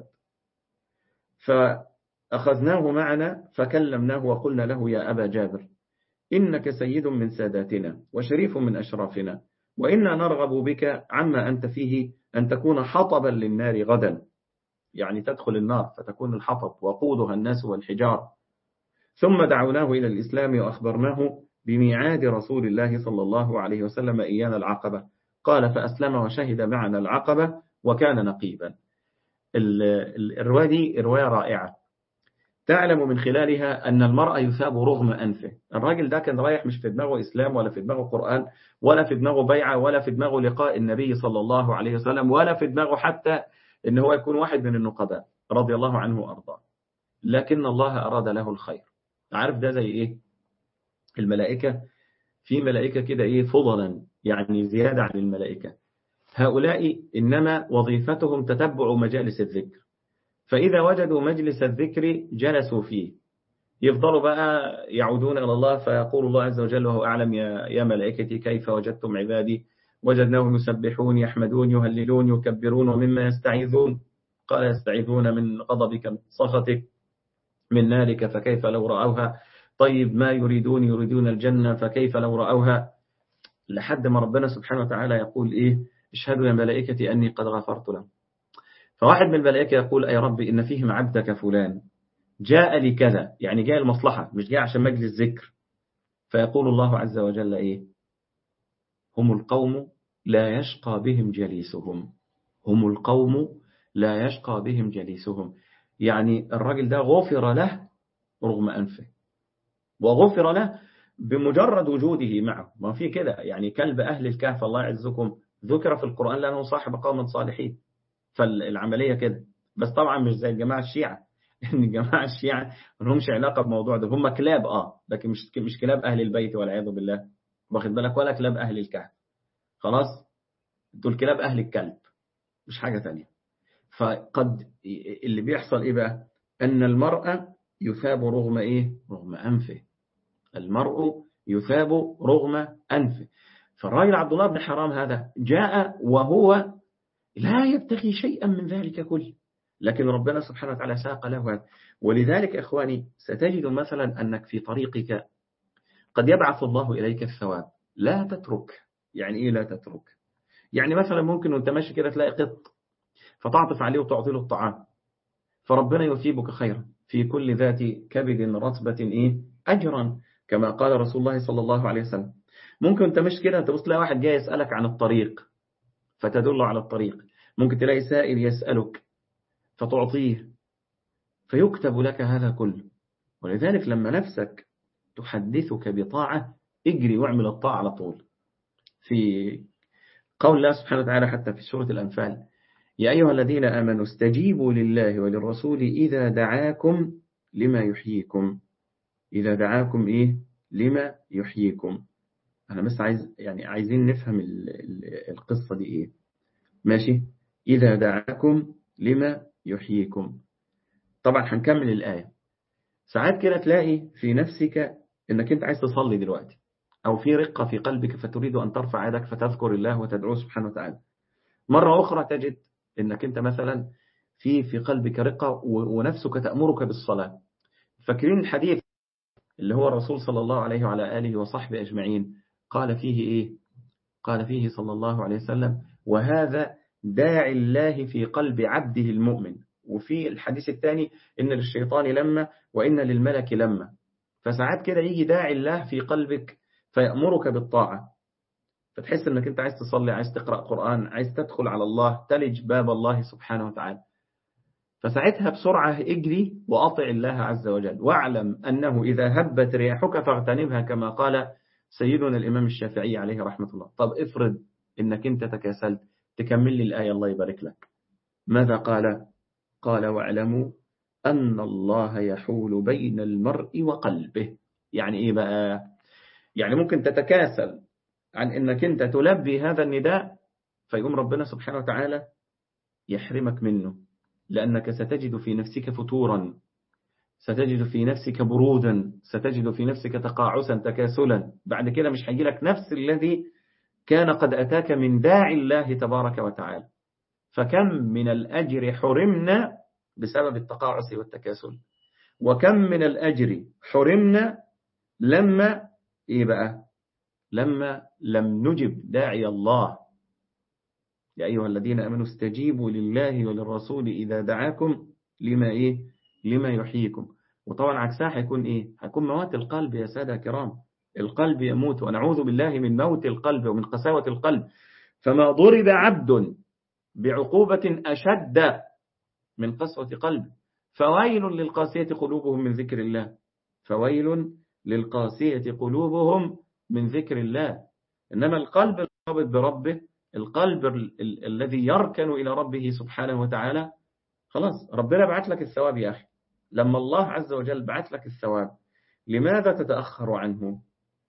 فأخذناه معنا فكلمناه وقلنا له: يا أبا جابر، إنك سيد من ساداتنا وشريف من أشرافنا، وإنا نرغب بك عما أنت فيه أن تكون حطبا للنار غدا، يعني تدخل النار فتكون الحطب وقودها الناس والحجار. ثم دعوناه إلى الإسلام وأخبرناه بميعاد رسول الله صلى الله عليه وسلم إيانا العقبة. قال: فأسلم وشهد معنا العقبة وكان نقيبا. الرواية دي رواية رائعة تعلم من خلالها أن المرأة يثاب رغم أنفه. الراجل ده كان رايح مش في دماغه إسلام ولا في دماغه قرآن ولا في دماغه بيعة ولا في دماغه لقاء النبي صلى الله عليه وسلم ولا في دماغه حتى إن هو يكون واحد من النقباء رضي الله عنه وأرضاه، لكن الله أراد له الخير. عارف ده زي إيه؟ الملائكة، في ملائكة كده إيه فضلا، يعني زيادة عن الملائكة. هؤلاء إنما وظيفتهم تتبع مجالس الذكر، فإذا وجدوا مجلس الذكر جلسوا فيه، يفضلوا بقى يعودون إلى الله، فيقول الله عز وجل وهو أعلم: يا ملائكتي كيف وجدتم عبادي؟ وجدناهم يسبحون يحمدون يهللون يكبرون ومما يستعيذون. قال: يستعيذون من غضبك من سخطك من نارك فكيف لو رأوها. طيب ما يريدون الجنة فكيف لو رأوها. لحد ما ربنا سبحانه وتعالى يقول إيه: اشهدوا يا ملائكتي أني قد غفرت لهم. فواحد من الملائكة يقول: أي ربي إن فيهم عبدك فلان جاء لكذا، يعني جاء المصلحة مش جاء عشان مجلس ذكر. فيقول الله عز وجل إيه: هم القوم لا يشقى بهم جليسهم. هم القوم لا يشقى بهم جليسهم، يعني الراجل ده غفر له رغم أنفه، وغفر له بمجرد وجوده معه. ما في كده، يعني كلب أهل الكهف الله يعزكم ذكر في القرآن لأنه صاحب قوم صالحين، فالعملية كده. بس طبعا مش زي الجماعة الشيعة لأن الجماعة الشيعة ما لهمش علاقة بموضوع ده، هم كلاب لكن مش كلاب أهل البيت والعياذ بالله، واخد بالك، ولا كلاب أهل الكهف. خلاص، دول كلاب أهل الكلب مش حاجة تانية. فقد اللي بيحصل إيه بقى؟ أن المرأة يثاب رغم إيه؟ رغم أنفه. المرء يثاب رغم أنفه. فالراجل عبد الله بن حرام هذا جاء وهو لا يبتغي شيئا من ذلك كله، لكن ربنا سبحانه وتعالى ساق له هذا. ولذلك إخواني ستجد مثلا أنك في طريقك قد يبعث الله إليك الثواب، لا تترك. يعني إيه لا تترك؟ يعني مثلا ممكن وانت ماشي كده تلاقي قط فتعطف عليه وتعطي له الطعام، فربنا يثيبك خيرا في كل ذات كبد رطبة إيه أجرا، كما قال رسول الله صلى الله عليه وسلم. ممكن انت مش كده تبص تلاقي واحد جاي يسألك عن الطريق فتدل على الطريق، ممكن تلاقي سائل يسألك فتعطيه فيكتب لك هذا كله. ولذلك لما نفسك تحدثك بطاعة اجري واعمل الطاعة على طول. في قول الله سبحانه وتعالى حتى في سورة الأنفال: يا أيها الذين آمنوا استجيبوا لله وللرسول إذا دعاكم لما يحييكم. إذا دعاكم إيه لما يحييكم. أنا بس عايزين نفهم القصة دي إيه. ماشي، إذا دعاكم لما يحييكم. طبعا هنكمل الآية. ساعات كده تلاقي في نفسك إنك أنت عايز تصلي دلوقتي، أو في رقة في قلبك فتريد أن ترفع يدك فتذكر الله وتدعوه سبحانه وتعالى. مرة أخرى تجد إنك أنت مثلا في قلبك رقة ونفسك تأمرك بالصلاة. فاكرين الحديث اللي هو الرسول صلى الله عليه وعلى آله وصحبه أجمعين قال فيه إيه؟ قال فيه صلى الله عليه وسلم: وهذا داعي الله في قلب عبده المؤمن. وفي الحديث الثاني: إن للشيطان لما وإن للملك لما. فساعات كده يجي داعي الله في قلبك فيأمرك بالطاعة، فتحس أنك أنت عايز تصلي، عايز تقرأ قرآن، عايز تدخل على الله، تلج باب الله سبحانه وتعالى. فساعتها بسرعة اجري وأطع الله عز وجل، واعلم أنه إذا هبت رياحك فاغتنمها، كما قال سيدنا الإمام الشافعي عليه رحمة الله. طب افرض إنك أنت تكاسلت، تكمل لي الآية الله يبارك لك. ماذا قال؟ قال: واعلموا أن الله يحول بين المرء وقلبه. يعني إيه بقى؟ يعني ممكن تتكاسل عن إنك أنت تلبي هذا النداء، فيقوم ربنا سبحانه وتعالى يحرمك منه، لأنك ستجد في نفسك فتورا، ستجد في نفسك برودا، ستجد في نفسك تقاعسا تكاسلا. بعد كده مش هيجي لك نفس الذي كان قد أتاك من داعي الله تبارك وتعالى. فكم من الأجر حرمنا بسبب التقاعس والتكاسل، وكم من الأجر حرمنا لما إيه بقى؟ لما لم نجب داعي الله. يا أيها الذين آمنوا استجيبوا لله وللرسول إذا دعاكم لما إيه؟ لما يحييكم. وطبعا عكسها هيكون إيه؟ هيكون موت القلب يا سادة كرام. القلب يموت، ونعوذ بالله من موت القلب ومن قساوة القلب. فما ضرب عبد بعقوبة أشد من قسوة قلب. فويل للقاسية قلوبهم من ذكر الله، فويل للقاسية قلوبهم من ذكر الله. إنما القلب المرتبط بربه، القلب الذي يركن إلى ربه سبحانه وتعالى، خلاص ربنا بعت لك الثواب يا أخي. لما الله عز وجل بعت لك الثواب لماذا تتأخر عنه؟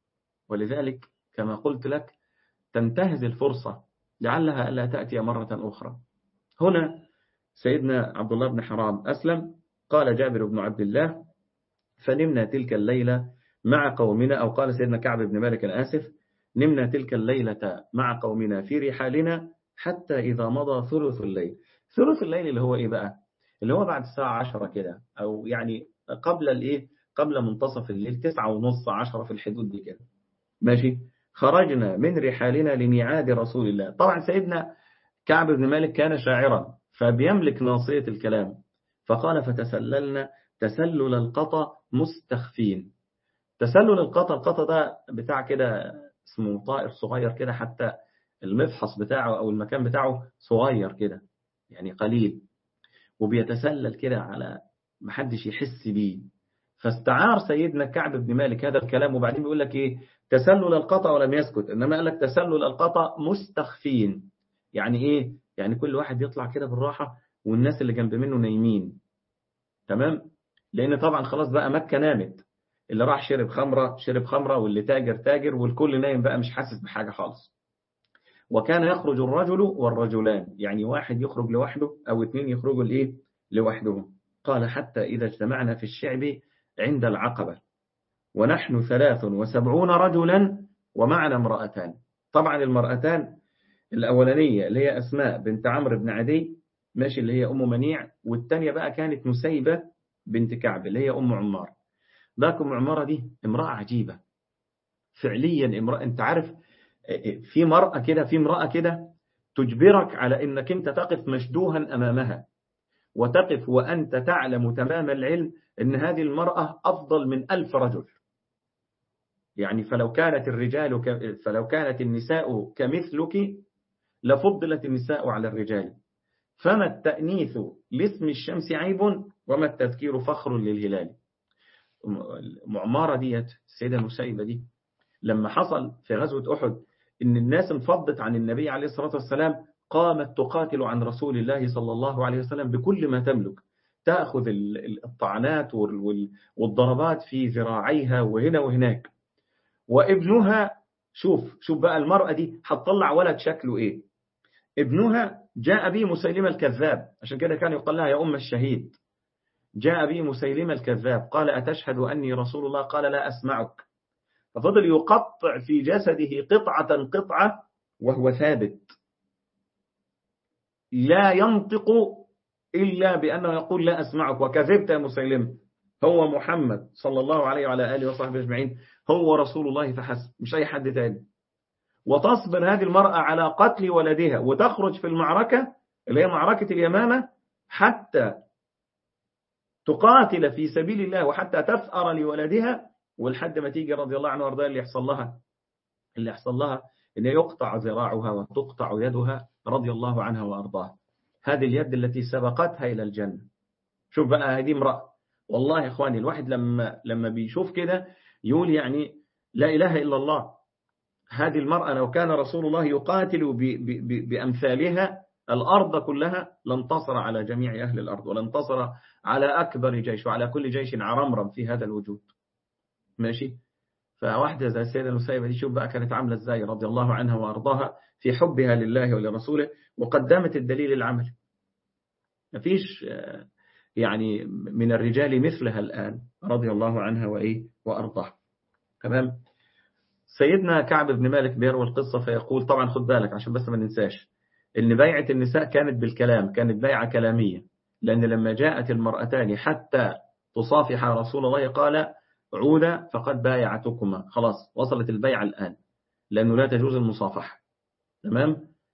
ولذلك كما قلت لك تنتهز الفرصة لعلها ألا تأتي مرة أخرى. هنا سيدنا عبد الله بن حرام أسلم. قال جابر بن عبد الله: فنمنا تلك الليلة مع قومنا، أو قال سيدنا كعب بن مالك آسف: نمنا تلك الليلة مع قومنا في رحالنا حتى إذا مضى ثلث الليل. ثلث الليل اللي هو إيه بقى؟ اللي هو بعد الساعة 10 كده، أو يعني قبل الإيه؟ قبل منتصف الليل، 9:30 10 في الحدود دي كده. ماشي. خرجنا من رحالنا لميعاد رسول الله. طبعا سيدنا كعب بن مالك كان شاعرا فبيملك ناصية الكلام، فقال: فتسللنا تسلل القطا مستخفين. تسلل القطا، القطا ده بتاع كده اسمه طائر صغير كده، حتى المفحص بتاعه أو المكان بتاعه صغير كده يعني قليل، وبيتسلل كده على محدش يحس بيه. فاستعار سيدنا كعب بن مالك هذا الكلام، وبعدين بيقول لك إيه؟ تسلل القطا، ولم يسكت، إنما قال لك تسلل القطا مستخفين. يعني إيه؟ يعني كل واحد يطلع كده بالراحة والناس اللي جنب منه نايمين. تمام؟ لأن طبعا خلاص بقى مكة نامت، اللي راح شرب خمرة شرب خمرة، واللي تاجر تاجر، والكل نايم بقى مش حاسس بحاجة خالص. وكان يخرج الرجل والرجلان، يعني واحد يخرج لوحده أو اتنين يخرجوا لإيه؟ لوحدهم. قال: حتى إذا اجتمعنا في الشعب عند العقبة ونحن 73 رجلا ومعنا امرأتان. طبعا المرأتان الأولانية اللي هي أسماء بنت عمرو بن عدي، ماشي، اللي هي أم منيع، والتانية بقى كانت نسيبة بنت كعب اللي هي أم عمار. باك أم عمارة دي امرأة عجيبة فعليا. امرأة، أنت عارف في امرأة كده تجبرك على أنك أنت تقف مشدوها أمامها، وتقف وأنت تعلم تمام العلم أن هذه المرأة أفضل من 1000 رجل. يعني فلو كانت النساء كمثلك لفضلت النساء على الرجال. فما التأنيث لاسم الشمس عيب، وما التذكير فخر للهلال. معمارة ديت السيدة نسيبة دي لما حصل في غزوة أحد إن الناس انفضت عن النبي عليه الصلاة والسلام، قامت تقاتل عن رسول الله صلى الله عليه وسلم بكل ما تملك، تأخذ الطعنات والضربات في ذراعيها وهنا وهناك. وابنها، شوف بقى المرأة دي هتطلع ولد شكله إيه. ابنها جاء به مسيلمة الكذاب، عشان كده كان يقال لها يا أم الشهيد. جاء به مسيلمة الكذاب قال: أتشهد أني رسول الله؟ قال: لا أسمعك. ففضل يقطع في جسده قطعة قطعة وهو ثابت، لا ينطق إلا بأنه يقول: لا أسمعك، وكذبت يا مسيلمة، هو محمد صلى الله عليه وعلى آله وصحبه أجمعين هو رسول الله فحسب، مش أي حد تاني. وتصبر هذه المرأة على قتل ولدها، وتخرج في المعركة اللي هي معركة اليمامة حتى تقاتل في سبيل الله، وحتى تثأر لولدها، ولحد ما تيجي رضي الله عنها وارضاها اللي يحصل لها إن يقطع ذراعها وتقطع يدها رضي الله عنها وارضاها. هذه اليد التي سبقتها إلى الجنة. شوف بقى، هذه امرأة. والله يا إخواني الواحد لما بيشوف كده يقول يعني لا إله إلا الله. هذه المرأة لو كان رسول الله يقاتل بأمثالها الأرض كلها لانتصر على جميع أهل الأرض، ولانتصر على أكبر جيش وعلى كل جيش عرمرم في هذا الوجود. ماشي. فواحدة زي السيدة المسيبة دي شوف بقى كانت عاملة ازاي رضي الله عنها وأرضاها في حبها لله ولرسوله، وقدمت الدليل العملي. مفيش يعني من الرجال مثلها الآن رضي الله عنها وأرضاها. تمام. سيدنا كعب بن مالك بيروي القصة فيقول، طبعا خد بالك عشان بس ما ننساش ان بيعة النساء كانت بالكلام، كانت بيعة كلامية، لأن لما جاءت المرأتان حتى تصافح رسول الله قال عودا فقد بايعتكما، خلاص وصلت البيعة الآن، لأنه لا تجوز المصافحة. تمام.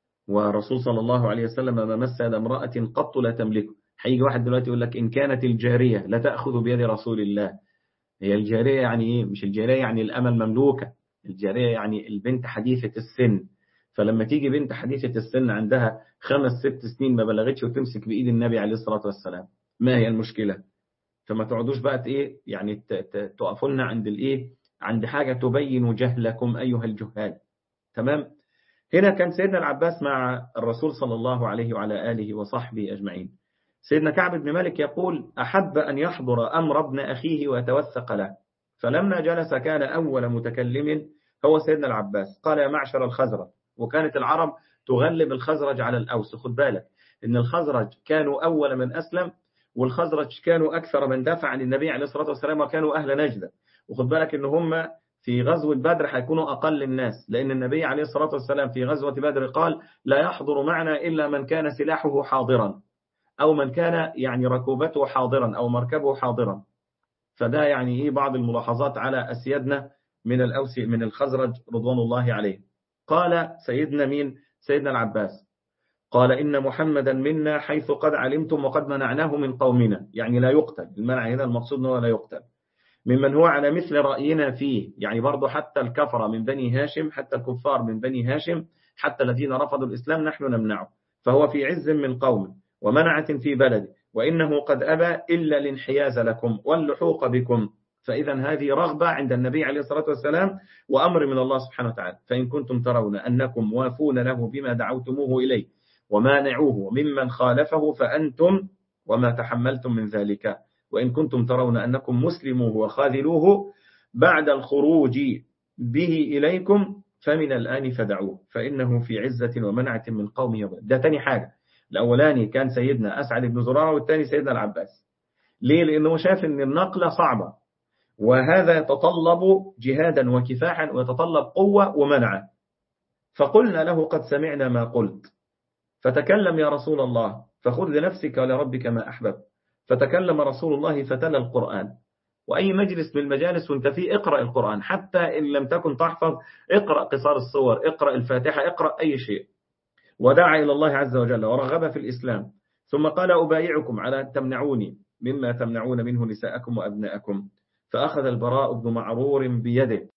ورسول صلى الله عليه وسلم ما مس يد امرأة قط لا تملكه. هيجي واحد دلوقتي يقول لك إن كانت الجارية لا تأخذ بيد رسول الله. هي الجارية يعني إيه؟ مش الجارية يعني الأمة المملوكة، الجارية يعني البنت حديثة السن. فلما تيجي بنت حديثة السن عندها 5-6 سنين ما بلغتش وتمسك بإيد النبي عليه الصلاة والسلام، ما هي المشكلة؟ فما تقعدوش بقى إيه يعني تقفوا لنا عند الإيه، عند حاجة تبين جهلكم أيها الجهال. تمام. هنا كان سيدنا العباس مع الرسول صلى الله عليه وعلى آله وصحبه أجمعين. سيدنا كعب بن مالك يقول أحب أن يحضر أمر ابن أخيه ويتوثق له، فلما جلس كان أول متكلم هو سيدنا العباس. قال يا معشر الخزرج، وكانت العرب تغلب الخزرج على الأوس. خد بالك إن الخزرج كانوا أول من أسلم، والخزرج كانوا أكثر من دافع عن النبي عليه الصلاة والسلام، وكانوا أهل نجدة. وخد بالك إن هم في غزوة بدر هيكونوا أقل الناس، لأن النبي عليه الصلاة والسلام في غزوة بدر قال لا يحضر معنا إلا من كان سلاحه حاضرا، أو من كان يعني ركوبته حاضرا أو مركبه حاضرا. فده يعني إيه بعض الملاحظات على أسيادنا من الأوس من الخزرج رضوان الله عليه. قال سيدنا مين؟ سيدنا العباس قال إن محمدا منا حيث قد علمتم وقد منعناه من قومنا، يعني لا يقتل. المنع هنا المقصود أنه لا يقتل. ممن هو على مثل رأينا فيه، يعني برضو حتى الكفر من بني هاشم، حتى الكفار من بني هاشم، حتى الذين رفضوا الإسلام نحن نمنعه. فهو في عز من قوم ومنعة في بلد، وإنه قد أبى إلا الانحياز لكم واللحوق بكم. فإذا هذه رغبة عند النبي عليه الصلاة والسلام وأمر من الله سبحانه وتعالى. فإن كنتم ترون أنكم وافون له بما دعوتموه إليه ومانعوه ممن خالفه فأنتم وما تحملتم من ذلك. وإن كنتم ترون أنكم مسلموه وخاذلوه بعد الخروج به إليكم فمن الآن فدعوه فإنه في عزة ومنعة من قومه. ده تاني حاجة. الأولاني كان سيدنا أسعد بن زرارة، والثاني سيدنا العباس. ليه؟ لأنه شاف أن النقلة صعبة، وهذا يتطلب جهادا وكفاحا ويتطلب قوة ومنعة. فقلنا له قد سمعنا ما قلت فتكلم يا رسول الله، فخذ لنفسك ولربك ما أحببت. فتكلم رسول الله فتلا القرآن. وأي مجلس من المجالس وانت فيه اقرأ القرآن، حتى إن لم تكن تحفظ اقرأ قصار الصور، اقرأ الفاتحة، اقرأ أي شيء. ودعا إلى الله عز وجل ورغب في الإسلام. ثم قال أبايعكم على أن تمنعوني مما تمنعون منه نساءكم وأبناءكم. فأخذ البراء بن معرور بيده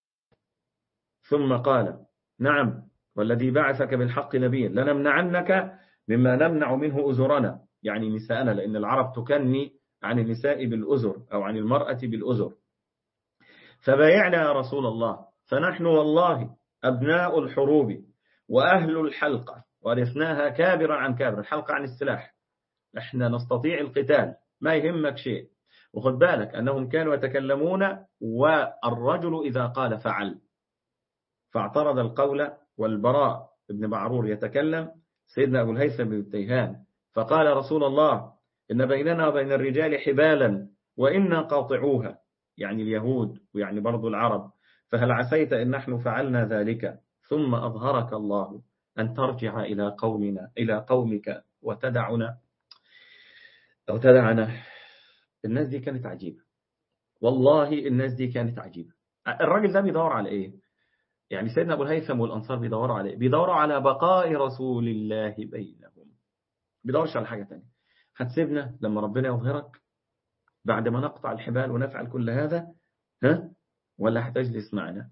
ثم قال نعم والذي بعثك بالحق نبيا لنمنعنك مما نمنع منه أزرنا، يعني نساءنا، لأن العرب تكني عن النساء بالأزر أو عن المرأة بالأزر. فبايعنا يا رسول الله، فنحن والله أبناء الحروب وأهل الحلقة ورثناها كابرا عن كابر. الحلقة عن السلاح، احنا نستطيع القتال ما يهمك شيء. وخد بالك أنهم كانوا يتكلمون والرجل إذا قال فعل. فاعترض القول والبراء بن معرور يتكلم سيدنا أبو الهيثم بن التيهان فقال رسول الله إن بيننا وبين الرجال حبالا وإنا قاطعوها، يعني اليهود ويعني برضو العرب. فهل عسيت إن نحن فعلنا ذلك ثم أظهرك الله أن ترجع إلى قومنا إلى قومك وتدعنا أو تدعنا. الناس دي كانت عجيبة، والله الناس دي كانت عجيبة. الراجل ده بيدور على إيه؟ يعني سيدنا أبو الهيثم والأنصار بيدوروا على إيه؟ بيدوروا على بقاء رسول الله بينهم، بيدورش على حاجة تانية. هتسيبنا لما ربنا يظهرك بعد ما نقطع الحبال ونفعل كل هذا، ها؟ ولا هتجلس معنا؟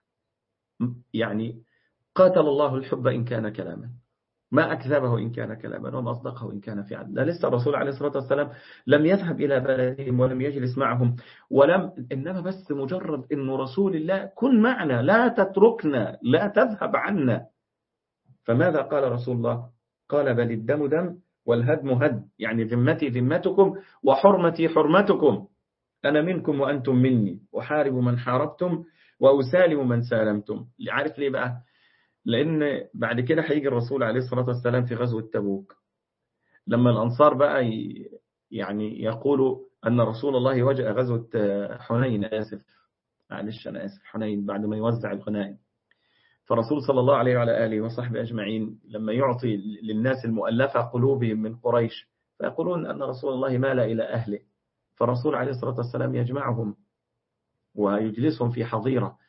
يعني قاتل الله الحب إن كان كلاما، ما أكذبه إن كان كلاما، وما أصدقه إن كان فعلا. لا لسه الرسول عليه الصلاة والسلام لم يذهب إلى بلدهم ولم يجلس معهم إنما بس مجرد إنه رسول الله كن معنا لا تتركنا لا تذهب عنا. فماذا قال رسول الله؟ قال بل الدم دم والهدم هدم، يعني ذمتي ذمتكم وحرمتي حرمتكم. أنا منكم وأنتم مني، أحارب من حاربتم وأسالم من سالمتم. عارف ليه بقى؟ لأن بعد كده هيجي الرسول عليه الصلاة والسلام في غزوة تبوك، لما الأنصار بقى يعني يقولوا أن رسول الله وجأ غزوة حنين، آسف معلش أنا آسف، حنين، بعد ما يوزع الغنائم. فرسول صلى الله عليه وعلى آله وصحبه أجمعين لما يعطي للناس المؤلفة قلوبهم من قريش، فيقولون أن رسول الله مال إلى أهله، فالرسول عليه الصلاة والسلام يجمعهم ويجلسهم في حظيرة،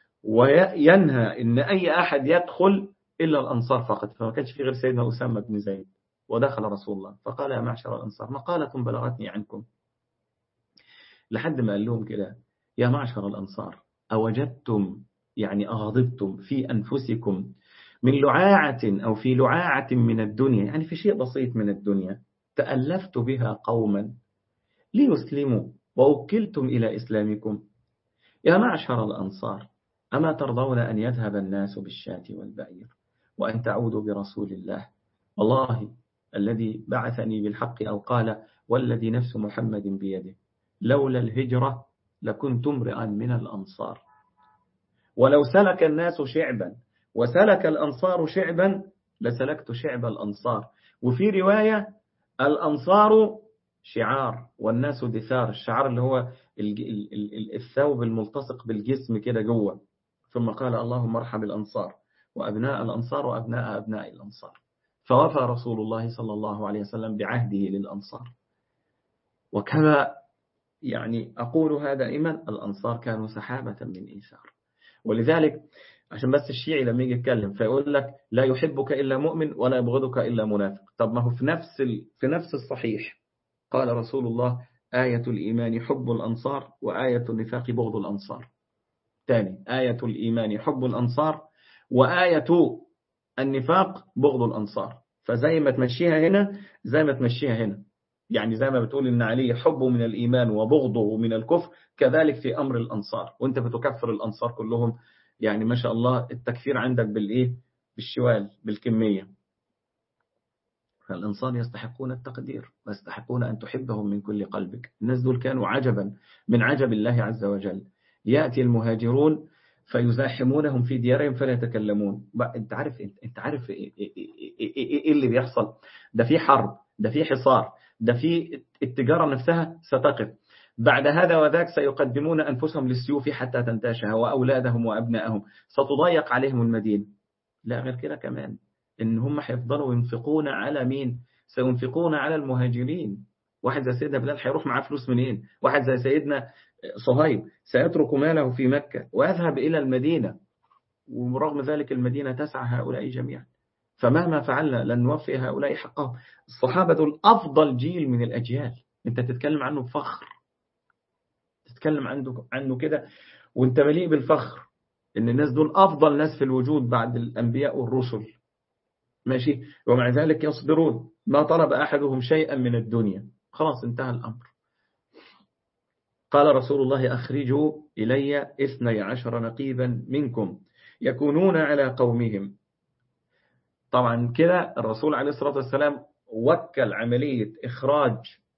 وينهى إن أي أحد يدخل إلا الأنصار فقط. فما كانش في غير سيدنا أسامة بن زيد، ودخل رسول الله فقال: يا معشر الأنصار، مقالة بلغتني عنكم، لحد ما قال لهم كده: يا معشر الأنصار، أوجدتم يعني أغضبتم في أنفسكم من لعاعة أو في لعاعة من الدنيا، يعني في شيء بسيط من الدنيا، تألفت بها قوما ليسلموا ووكلتم إلى إسلامكم؟ يا معشر الأنصار، أما ترضون أن يذهب الناس بالشاة والبعير وأن تعودوا برسول الله؟ والله الذي بعثني بالحق، أو قال: والذي نفس محمد بيده، لولا الهجرة لكنت امرئا من الأنصار، ولو سلك الناس شعبا وسلك الأنصار شعبا لسلكت شعب الأنصار. وفي رواية: الأنصار شعار والناس دثار. الشعار اللي هو الثوب الملتصق بالجسم كده جوه. ثم قال: اللهم ارحم الأنصار وأبناء الأنصار وأبناء أبناء الأنصار. فوفى رسول الله صلى الله عليه وسلم بعهده للأنصار. وكما يعني أقول هذا دائما، الأنصار كانوا سحابة من إيثار. ولذلك عشان بس الشيعي لما يجي يتكلم فيقول لك: لا يحبك إلا مؤمن ولا يبغضك إلا منافق. طب ما هو في نفس الصحيح قال رسول الله: آية الإيمان حب الأنصار وآية النفاق بغض الأنصار. ثاني: آية الإيمان حب الأنصار وآية النفاق بغض الأنصار. فزي ما تمشيها هنا زي ما تمشيها هنا، يعني زي ما بتقول إن علي حبه من الإيمان وبغضه من الكفر، كذلك في أمر الأنصار. وأنت بتكفر الأنصار كلهم، يعني ما شاء الله التكفير عندك بالإيه؟ بالشوال، بالكمية. فالأنصار يستحقون التقدير ويستحقون أن تحبهم من كل قلبك. الناس دول كانوا عجبا من عجب الله عز وجل. يأتي المهاجرون فيزاحمونهم في ديارهم فلا يتكلمون. انت عارف إيه اللي بيحصل؟ ده في حرب، ده في حصار، ده في التجارة نفسها ستقف. بعد هذا وذاك سيقدمون أنفسهم للسيوف حتى تنتشها، وأولادهم وأبنائهم، ستضيق عليهم المدينة. لا غير كده كمان، إن هم هيفضلوا ينفقون على مين؟ سينفقون على المهاجرين. واحد زي سيدنا بلال هيروح معاه فلوس منين؟ واحد زي سيدنا صهيب سيترك ماله في مكة ويذهب إلى المدينة، ورغم ذلك المدينة تسعى هؤلاء جميعا. فمهما فعلنا لن نوفي هؤلاء حقهم. الصحابة دول أفضل جيل من الأجيال، أنت تتكلم عنه بفخر، تتكلم عنه كده وأنت مليء بالفخر إن الناس دول أفضل ناس في الوجود بعد الأنبياء والرسل. ماشي. ومع ذلك يصبرون، ما طلب أحدهم شيئا من الدنيا، خلاص انتهى الأمر. قال رسول الله: أخرجوا إلي 12 نقيبا منكم يكونون على قومهم. طبعا كده الرسول عليه الصلاة والسلام وكل عملية إخراج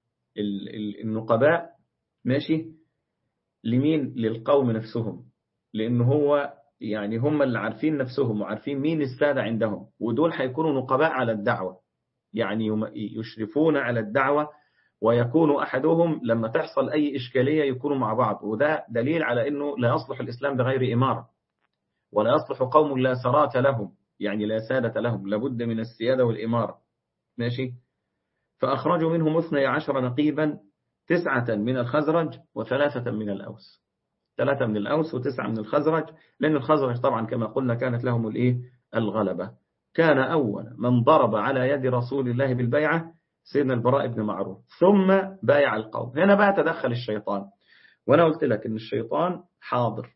النقباء، ماشي، لمين؟ للقوم نفسهم، لأن هو يعني هم اللي عارفين نفسهم وعارفين مين السادة عندهم، ودول هيكونوا نقباء على الدعوة، يعني يشرفون على الدعوة، ويكون أحدهم لما تحصل أي إشكالية يكونوا مع بعض. وده دليل على أنه لا يصلح الإسلام بغير إمارة، ولا يصلح قوم لا سرات لهم، يعني لا سادة لهم، لابد من السيادة والإمارة. ماشي. فأخرجوا منهم 12 نقيبا، 9 من الخزرج و3 من الأوس. 3 من الأوس و9 من الخزرج، لأن الخزرج طبعا كما قلنا كانت لهم الغلبة. كان أول من ضرب على يد رسول الله بالبيعة سيدنا البراء بن معروف، ثم بايع القوم. هنا بقى تدخل الشيطان، وأنا قلت لك إن الشيطان حاضر،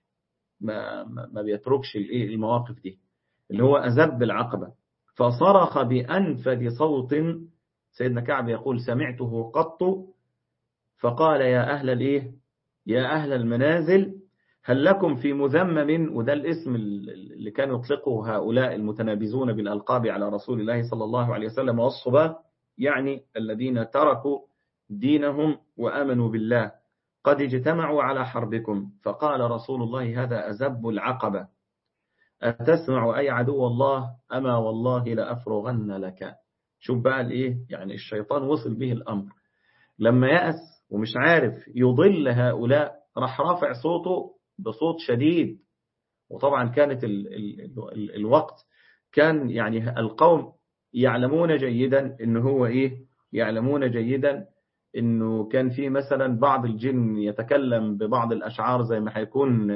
ما بيتركش المواقف دي، اللي هو أذب العقبة. فصرخ بأنفذ صوت، سيدنا كعب يقول: سمعته قط، فقال: يا أهل يا أهل المنازل، هل لكم في مذمم؟ وده الاسم اللي كانوا يطلقه هؤلاء المتنابزون بالألقاب على رسول الله صلى الله عليه وسلم والصبا، يعني الذين تركوا دينهم وآمنوا بالله قد اجتمعوا على حربكم. فقال رسول الله هذا أزب العقبة، أتسمع أي عدو الله؟ أما والله لأفرغن لك. شوف بقى الإيه، يعني الشيطان وصل به الأمر لما يأس ومش عارف يضل هؤلاء، راح رافع صوته بصوت شديد. وطبعا كانت الوقت كان يعني القوم يعلمون جيدا إنه هو إيه، يعلمون جيدا إنه كان في مثلا بعض الجن يتكلم ببعض الأشعار، زي ما هيكون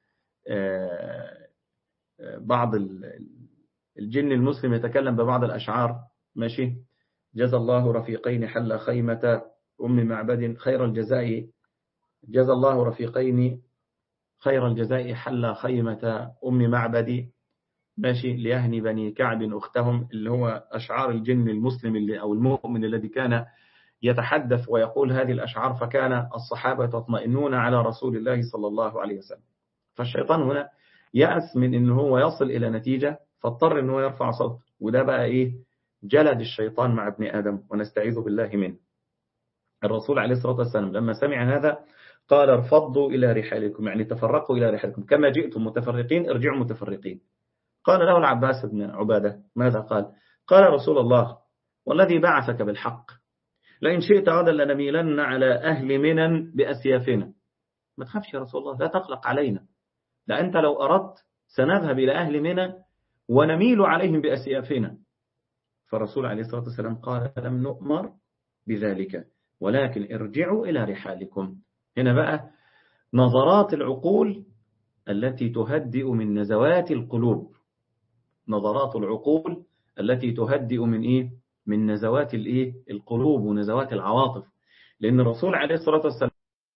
بعض الجن المسلم يتكلم ببعض الأشعار. ماشي. جزى الله رفيقين حل خيمة أم معبد خير الجزاء، جزى الله رفيقين خير الجزاء حل خيمة أم معبد. ماشي. ليهني بني كعب أختهم، اللي هو أشعار الجن المسلم اللي أو المؤمن الذي كان يتحدث ويقول هذه الأشعار، فكان الصحابة يطمئنون على رسول الله صلى الله عليه وسلم. فالشيطان هنا يأس من إنه هو يصل إلى نتيجة، فاضطر إنه يرفع صوت. وده بقى إيه، جلد الشيطان مع ابن آدم، ونستعيذ بالله منه. الرسول عليه الصلاة والسلام لما سمع هذا قال ارفضوا إلى رحالكم، يعني تفرقوا إلى رحالكم، كما جئتم متفرقين ارجعوا متفرقين. قال له العباس بن عبادة ماذا قال؟ قال رسول الله والذي بعثك بالحق لئن شئت غدا لنميلن على أهل منى بأسيافنا. ما تخافش يا رسول الله، لا تقلق علينا، لأنت لو أردت سنذهب إلى أهل منى ونميل عليهم بأسيافنا. فالرسول عليه الصلاة والسلام قال لم نؤمر بذلك، ولكن ارجعوا إلى رحالكم. هنا بقى نظرات العقول التي تهدئ من نزوات القلوب، نظرات العقول التي تهدئ من إيه؟ من نزوات الإيه؟ القلوب ونزوات العواطف. لأن الرسول عليه الصلاة والسلام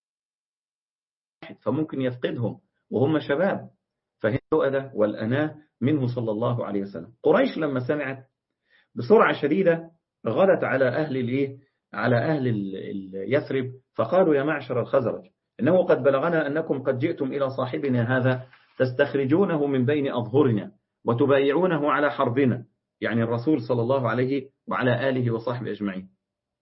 فممكن يفقدهم وهم شباب، فهي الرؤدة والأناة منه صلى الله عليه وسلم. قريش لما سمعت بسرعة شديدة غدت على أهل الإيه؟ على أهل يثرب، فقالوا يا معشر الخزرج إنه قد بلغنا أنكم قد جئتم إلى صاحبنا هذا تستخرجونه من بين أظهرنا وتبايعونه على حربنا، يعني الرسول صلى الله عليه وعلى آله وصحبه أجمعين.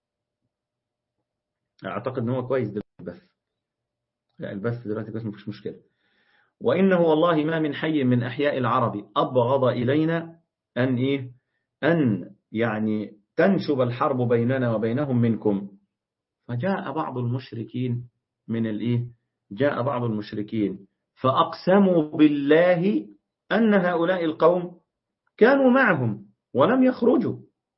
أعتقد أنه كويس دلوقتي، بس لا البث دلوقتي بس مفيش مشكلة. وإنه والله ما من حي من أحياء العرب أبغض إلينا أن إيه؟ أن يعني تنشب الحرب بيننا وبينهم منكم. فجاء بعض المشركين من الإيه؟ جاء بعض المشركين فأقسموا بالله أن هؤلاء القوم كانوا معهم ولم يخرجوا.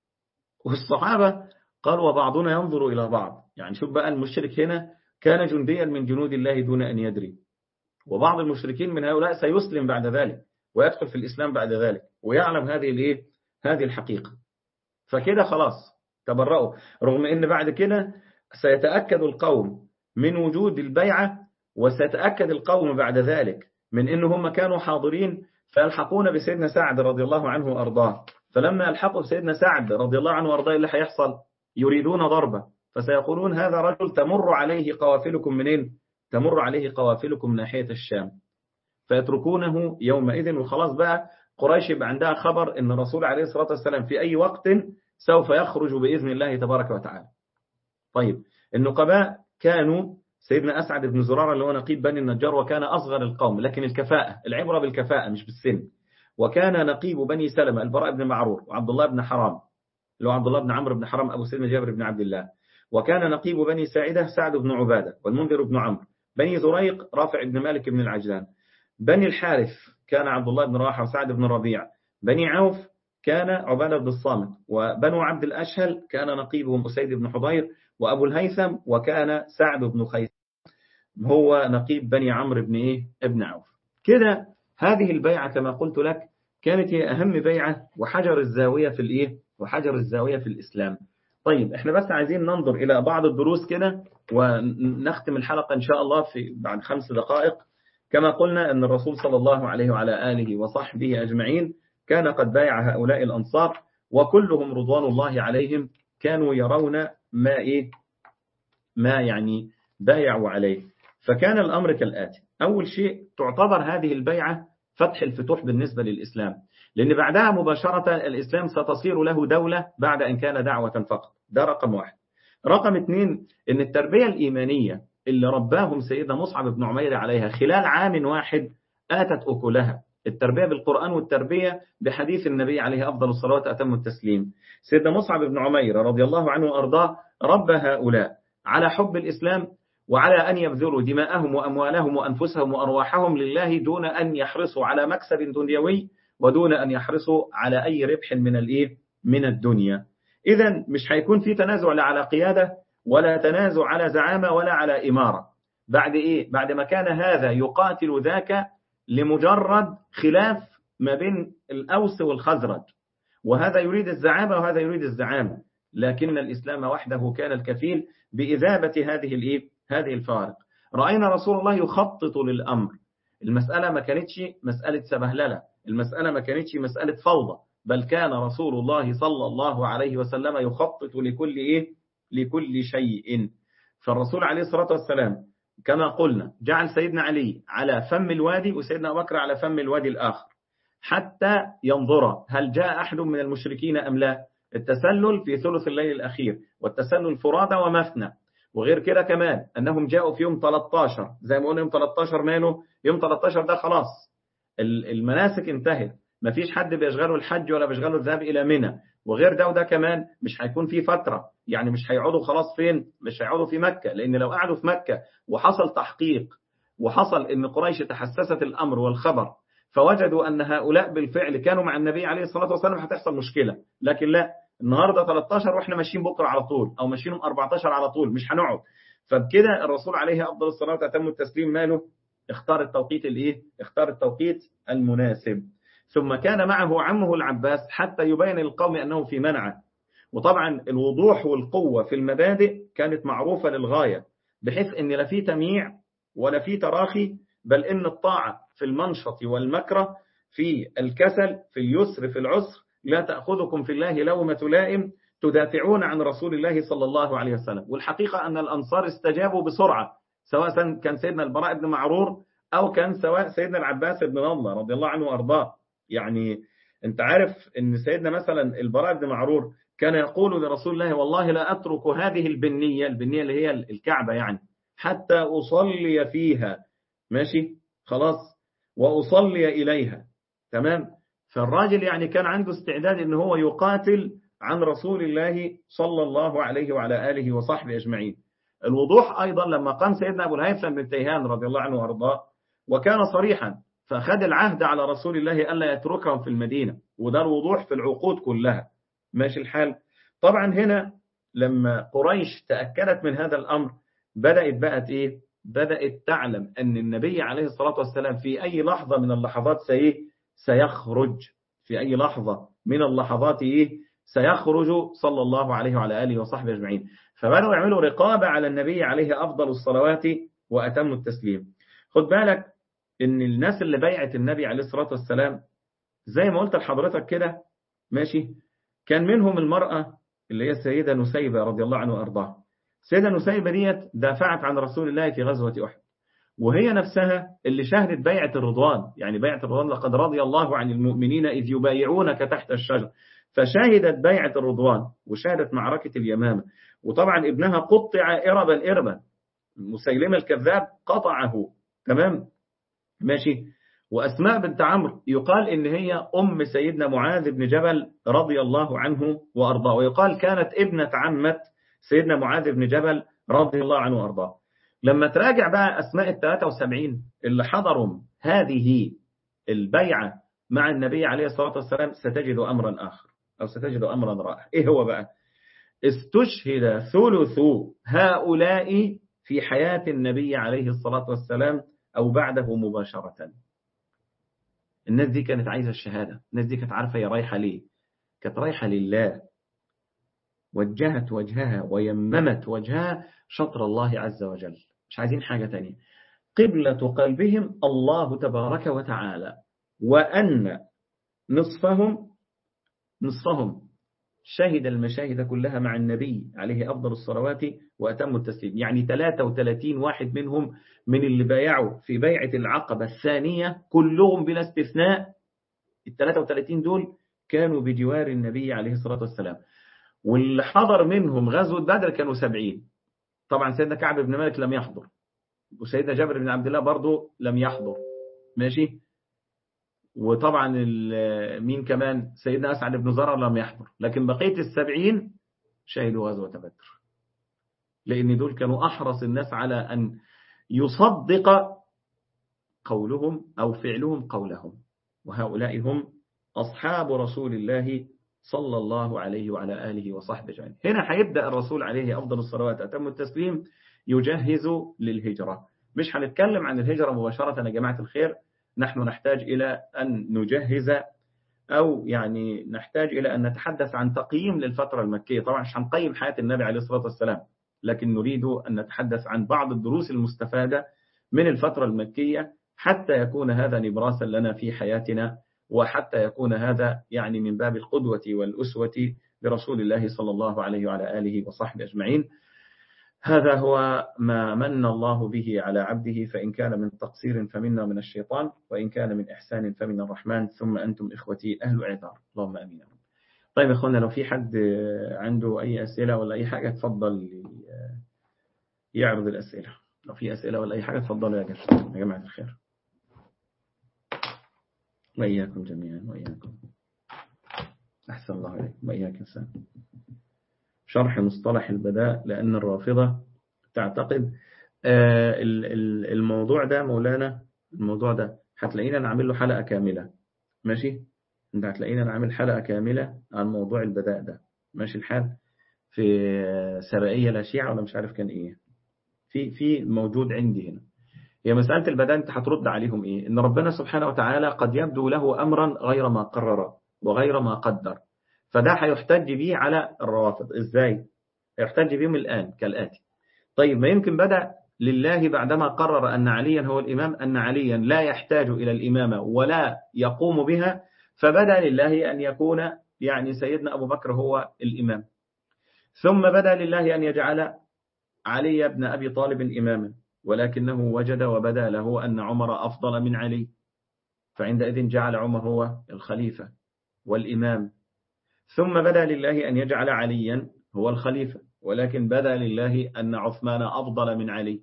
والصحابة قالوا وبعضنا ينظر إلى بعض، يعني شوف بقى المشرك هنا كان جنديا من جنود الله دون أن يدري، وبعض المشركين من هؤلاء سيسلم بعد ذلك ويدخل في الإسلام بعد ذلك ويعلم هذه الإيه؟ هذه الحقيقة. فكده خلاص تبرأوا، رغم أن بعد كده سيتأكد القوم من وجود البيعة، وسيتأكد القوم بعد ذلك من أنه هم كانوا حاضرين فيلحقون بسيدنا سعد رضي الله عنه وأرضاه. فلما يلحقوا بسيدنا سعد رضي الله عنه وأرضاه اللي هيحصل يريدون ضربة، فسيقولون هذا رجل تمر عليه قوافلكم منين؟ تمر عليه قوافلكم ناحية الشام، فيتركونه يومئذ. وخلاص بقى قريش يبقى عندها خبر أن الرسول عليه الصلاة والسلام في أي وقت سوف يخرج بإذن الله تبارك وتعالى. طيب النقباء كانوا سيدنا أسعد بن زرارة اللي هو نقيب بني النجار، وكان أصغر القوم، لكن الكفاءة، العبرة بالكفاءة مش بالسن. وكان نقيب بني سلمة البراء بن معرور وعبد الله بن حرام اللي هو عبد الله بن عمرو بن حرام أبو سيدنا جابر بن عبد الله. وكان نقيب بني ساعدة سعد بن عبادة والمنذر بن عمرو. بني زريق رافع بن مالك بن العجلان. بني الحارث كان عبد الله بن رواحة وسعد بن ربيع. بني عوف كان عبادة بن الصامت. وبنو عبد الأشهل كان نقيبهم أسيد بن حضير وأبو الهيثم، وكان سعد بن خيث هو نقيب بني عمرو بن إيه؟ ابن عوف. كده هذه البيعة كما قلت لك كانت هي أهم بيعة وحجر الزاوية في الإيه؟ وحجر الزاوية في الإسلام. طيب احنا بس عايزين ننظر إلى بعض الدروس كده ونختم الحلقة إن شاء الله في بعد 5 دقائق. كما قلنا أن الرسول صلى الله عليه وعلى آله وصحبه أجمعين كان قد بايع هؤلاء الأنصار، وكلهم رضوان الله عليهم كانوا يرون ما يعني بايعوا عليه. فكان الأمر كالآتي: أول شيء تعتبر هذه البيعة فتح الفتوح بالنسبة للإسلام، لأن بعدها مباشرة الإسلام ستصير له دولة بعد أن كان دعوة فقط. ده رقم 1. رقم 2 أن التربية الإيمانية اللي رباهم سيدنا مصعب بن عمير عليها خلال عام واحد آتت أكلها. التربية بالقرآن والتربية بحديث النبي عليه أفضل الصلاة وأتم التسليم. سيدنا مصعب بن عمير رضي الله عنه وأرضاه ربى هؤلاء على حب الإسلام، وعلى أن يبذلوا دماءهم وأموالهم وأنفسهم وأرواحهم لله دون أن يحرصوا على مكسب دنيوي، ودون أن يحرصوا على أي ربح من الدنيا. إذن مش هيكون في تنازع لا على قيادة، ولا تنازع على زعامة، ولا على إمارة. بعد بعد ما كان هذا يقاتل ذاك لمجرد خلاف ما بين الأوس والخزرج، وهذا يريد الزعامة وهذا يريد الزعامة، لكن الإسلام وحده كان الكفيل بإذابة هذه الفوارق. رأينا رسول الله يخطط للأمر. المسألة ما كانتش مسألة سبهللة، المسألة ما كانتش مسألة فوضى، بل كان رسول الله صلى الله عليه وسلم يخطط لكل شيء. فالرسول عليه الصلاة والسلام كما قلنا جعل سيدنا علي على فم الوادي وسيدنا أبو بكر على فم الوادي الآخر، حتى ينظر هل جاء أحد من المشركين أم لا. التسلل في ثلث الليل الأخير، والتسلل فرادى ومثنى. وغير كده كمان أنهم جاءوا في يوم 13، زي ما قلنا يوم 13 ماله، يوم 13 ده خلاص المناسك انتهت، ما فيش حد بيشغله الحج ولا بيشغله الذهاب إلى منى. وغير ده وده كمان مش هيكون في فترة، يعني مش هيقعدوا خلاص فين، مش هيقعدوا في مكة، لأن لو قعدوا في مكة وحصل تحقيق وحصل إن قريش تحسست الأمر والخبر فوجدوا أن هؤلاء بالفعل كانوا مع النبي عليه الصلاة والسلام هتحصل مشكلة. لكن لا، النهاردة 13 وإحنا ماشيين بكرة على طول، أو ماشيين 14 على طول، مش هنقعد. فبكده الرسول عليه أفضل الصلاة وأتم التسليم ماله اختار التوقيت اختار التوقيت المناسب. ثم كان معه عمه العباس حتى يبين للقوم أنه في منعه. وطبعا الوضوح والقوة في المبادئ كانت معروفة للغاية، بحيث أن لا في تمييع ولا في تراخي، بل إن الطاعة في المنشط والمكره، في الكسل، في اليسر، في العسر، لا تأخذكم في الله لومة لائم، تدافعون عن رسول الله صلى الله عليه وسلم. والحقيقة أن الأنصار استجابوا بسرعة، سواء كان سيدنا البراء بن معرور أو كان سواء سيدنا العباس بن الله رضي الله عنه وأرضاه. يعني أنت عارف أن سيدنا مثلا البراء بن معرور كان يقول لرسول الله: والله لا أترك هذه البنية اللي هي الكعبة يعني، حتى أصلي فيها، ماشي خلاص، وأصلي إليها. تمام. فالراجل يعني كان عنده استعداد أنه هو يقاتل عن رسول الله صلى الله عليه وعلى آله وصحبه أجمعين. الوضوح أيضا لما قام سيدنا أبو الهيثم بن تيهان رضي الله عنه وأرضاه وكان صريحا، فأخذ العهد على رسول الله ألا يتركهم في المدينة، وده الوضوح في العقود كلها، ماشي الحال. طبعا هنا لما قريش تأكدت من هذا الأمر بدأت تعلم أن النبي عليه الصلاة والسلام في أي لحظة من اللحظات سيخرج، في أي لحظة من اللحظات سيخرج صلى الله عليه وعلى آله وصحبه أجمعين. فبدأوا يعملوا رقابة على النبي عليه أفضل الصلوات وأتم التسليم. خد بالك إن الناس اللي بيعت النبي عليه الصلاة والسلام زي ما قلت لحضرتك كده، ماشي، كان منهم المرأة اللي هي السيدة نسيبة رضي الله عنه وأرضاها. السيدة نسيبة ديت دافعت عن رسول الله في غزوة أحد، وهي نفسها اللي شهدت بيعة الرضوان. يعني بيعة الرضوان: لقد رضي الله عن المؤمنين إذ يبايعونك تحت الشجر. فشهدت بيعة الرضوان وشهدت معركة اليمامة. وطبعا ابنها قطع إربا، مسيلمة الكذاب قطعه. تمام، ماشي. وأسماء بنت عمرو يقال إن هي أم سيدنا معاذ بن جبل رضي الله عنه وأرضاه، ويقال كانت ابنة عمة سيدنا معاذ بن جبل رضي الله عنه وأرضاه. لما تراجع بقى أسماء 73 اللي حضروا هذه البيعة مع النبي عليه الصلاة والسلام ستجد أمرا آخر، أو ستجد أمرا رائع. إيه هو بقى؟ استشهد ثلث هؤلاء في حياة النبي عليه الصلاة والسلام أو بعده مباشرة. الناس دي كانت عايزة الشهادة، الناس دي كانت عارفة هي رايحة ليه، كانت رايحة لله، وجهت وجهها ويممت وجهها شطر الله عز وجل، مش عايزين حاجة تانية. قبلة قلبهم الله تبارك وتعالى، وأن نصفهم شهد المشاهد كلها مع النبي عليه أفضل الصلوات وأتم التسليم. يعني 33 واحد منهم من اللي بايعوا في بيعة العقبة الثانية كلهم بلا استثناء، ال 33 دول كانوا بجوار النبي عليه الصلاة والسلام. واللي حضر منهم غزوة بدر كانوا 70. طبعا سيدنا كعب بن مالك لم يحضر، وسيدنا جابر بن عبد الله برضه لم يحضر، ماشي. وطبعا مين كمان؟ سيدنا أسعد بن زرار لم يحضر، لكن بقية ال70 شهدوا غزوة بدر، لأن دول كانوا أحرص الناس على أن يصدق قولهم أو فعلهم قولهم، وهؤلاء هم أصحاب رسول الله صلى الله عليه وعلى آله وصحبه أجمعين. هنا هيبدأ الرسول عليه أفضل الصلوات أتم التسليم يجهز للهجرة. مش هنتكلم عن الهجرة مباشرة يا جماعة الخير، نحن نحتاج إلى أن نجهز، أو يعني نحتاج إلى أن نتحدث عن تقييم للفترة المكية. طبعا مش هنقيم حياة النبي عليه الصلاة والسلام، لكن نريد أن نتحدث عن بعض الدروس المستفادة من الفترة المكية، حتى يكون هذا نبراسا لنا في حياتنا، وحتى يكون هذا يعني من باب القدوة والأسوة برسول الله صلى الله عليه وعلى آله وصحبه أجمعين. هذا هو ما من الله به على عبده، فإن كان من تقصير فمنا من الشيطان، وإن كان من إحسان فمن الرحمن، ثم أنتم إخوتي أهل اعذار، اللهم أمين. طيب يا أخوانا، لو في حد عنده أي أسئلة ولا أي حاجة تفضل يعرض الأسئلة. لو في أسئلة ولا أي حاجة تفضلوا يا جماعة الخير. وإياكم جميعا، وإياكم. أحسن الله عليكم، وإياك إنسان. شرح مصطلح البداء، لأن الرافضة تعتقد الموضوع ده مولانا، الموضوع ده هتلاقينا نعمل له حلقة كاملة، ماشي. انت هتلاقينا نعمل حلقة كاملة عن موضوع البداء ده، ماشي الحال، في سبائية لا شيعة ولا مش عارف كان ايه، في موجود عندي هنا. هي مسألة البداء انت هترد عليهم ايه؟ ان ربنا سبحانه وتعالى قد يبدو له امرا غير ما قرر وغير ما قدر، فده هيحتج به على الروافض. ازاي هيحتج بهم الآن؟ كالآتي: طيب ما يمكن بدأ لله بعدما قرر أن عليا هو الإمام، أن عليا لا يحتاج إلى الإمامة ولا يقوم بها، فبدأ لله أن يكون يعني سيدنا أبو بكر هو الإمام، ثم بدأ لله أن يجعل علي بن أبي طالب إماما، ولكنه وجد وبدأ له أن عمر أفضل من علي، فعندئذ جعل عمر هو الخليفة والإمام، ثم بدأ لله أن يجعل عليا هو الخليفة، ولكن بدا لله أن عثمان أفضل من علي،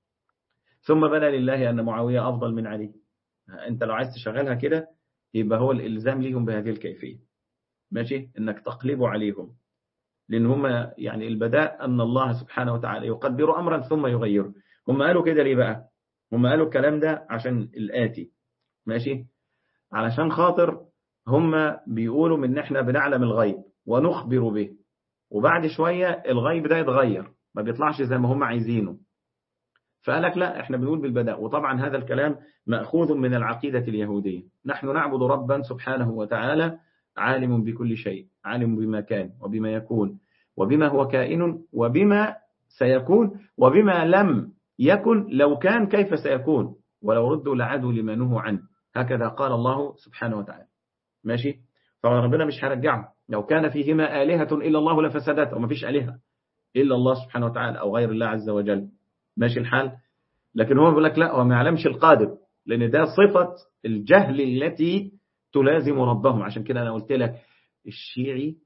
ثم بدا لله أن معاوية أفضل من علي. أنت لو عايز تشغلها كده يبقى هو الإلزام ليهم بهذه الكيفية، ماشي، إنك تقلبوا عليهم، لأن هم يعني البداء أن الله سبحانه وتعالى يقدر أمرا ثم يغيره. هم قالوا كده ليه بقى؟ هم قالوا الكلام ده عشان الآتي، ماشي، علشان خاطر هم بيقولوا من إحنا بنعلم الغيب ونخبر به، وبعد شوية الغيب ده يتغير، ما بيطلعش زي ما هم عايزينه، فقالك لا احنا بنقول بالبداء. وطبعا هذا الكلام مأخوذ من العقيدة اليهودية، نحن نعبد ربا سبحانه وتعالى عالم بكل شيء، عالم بما كان وبما يكون وبما هو كائن وبما سيكون وبما لم يكن لو كان كيف سيكون، ولو ردوا لعادوا لما نهوا عنه، هكذا قال الله سبحانه وتعالى، ماشي. فربنا مش هرجعه، لو كان فيهما آلهة إلا الله لفسدتا، وما فيش آلهة إلا الله سبحانه وتعالى أو غير الله عز وجل، ماشي الحال. لكن هو بيقول لك لا، هو ما يعلمش القادر، لأن ده صفة الجهل التي تلازم ربهم. عشان كده أنا قلت لك الشيعي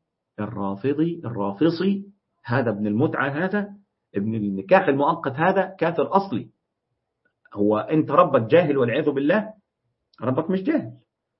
الرافضي هذا ابن المتعة، هذا ابن النكاح المؤقت، هذا كافر أصلي. هو أنت ربك جاهل والعياذ بالله؟ ربك مش جاهل،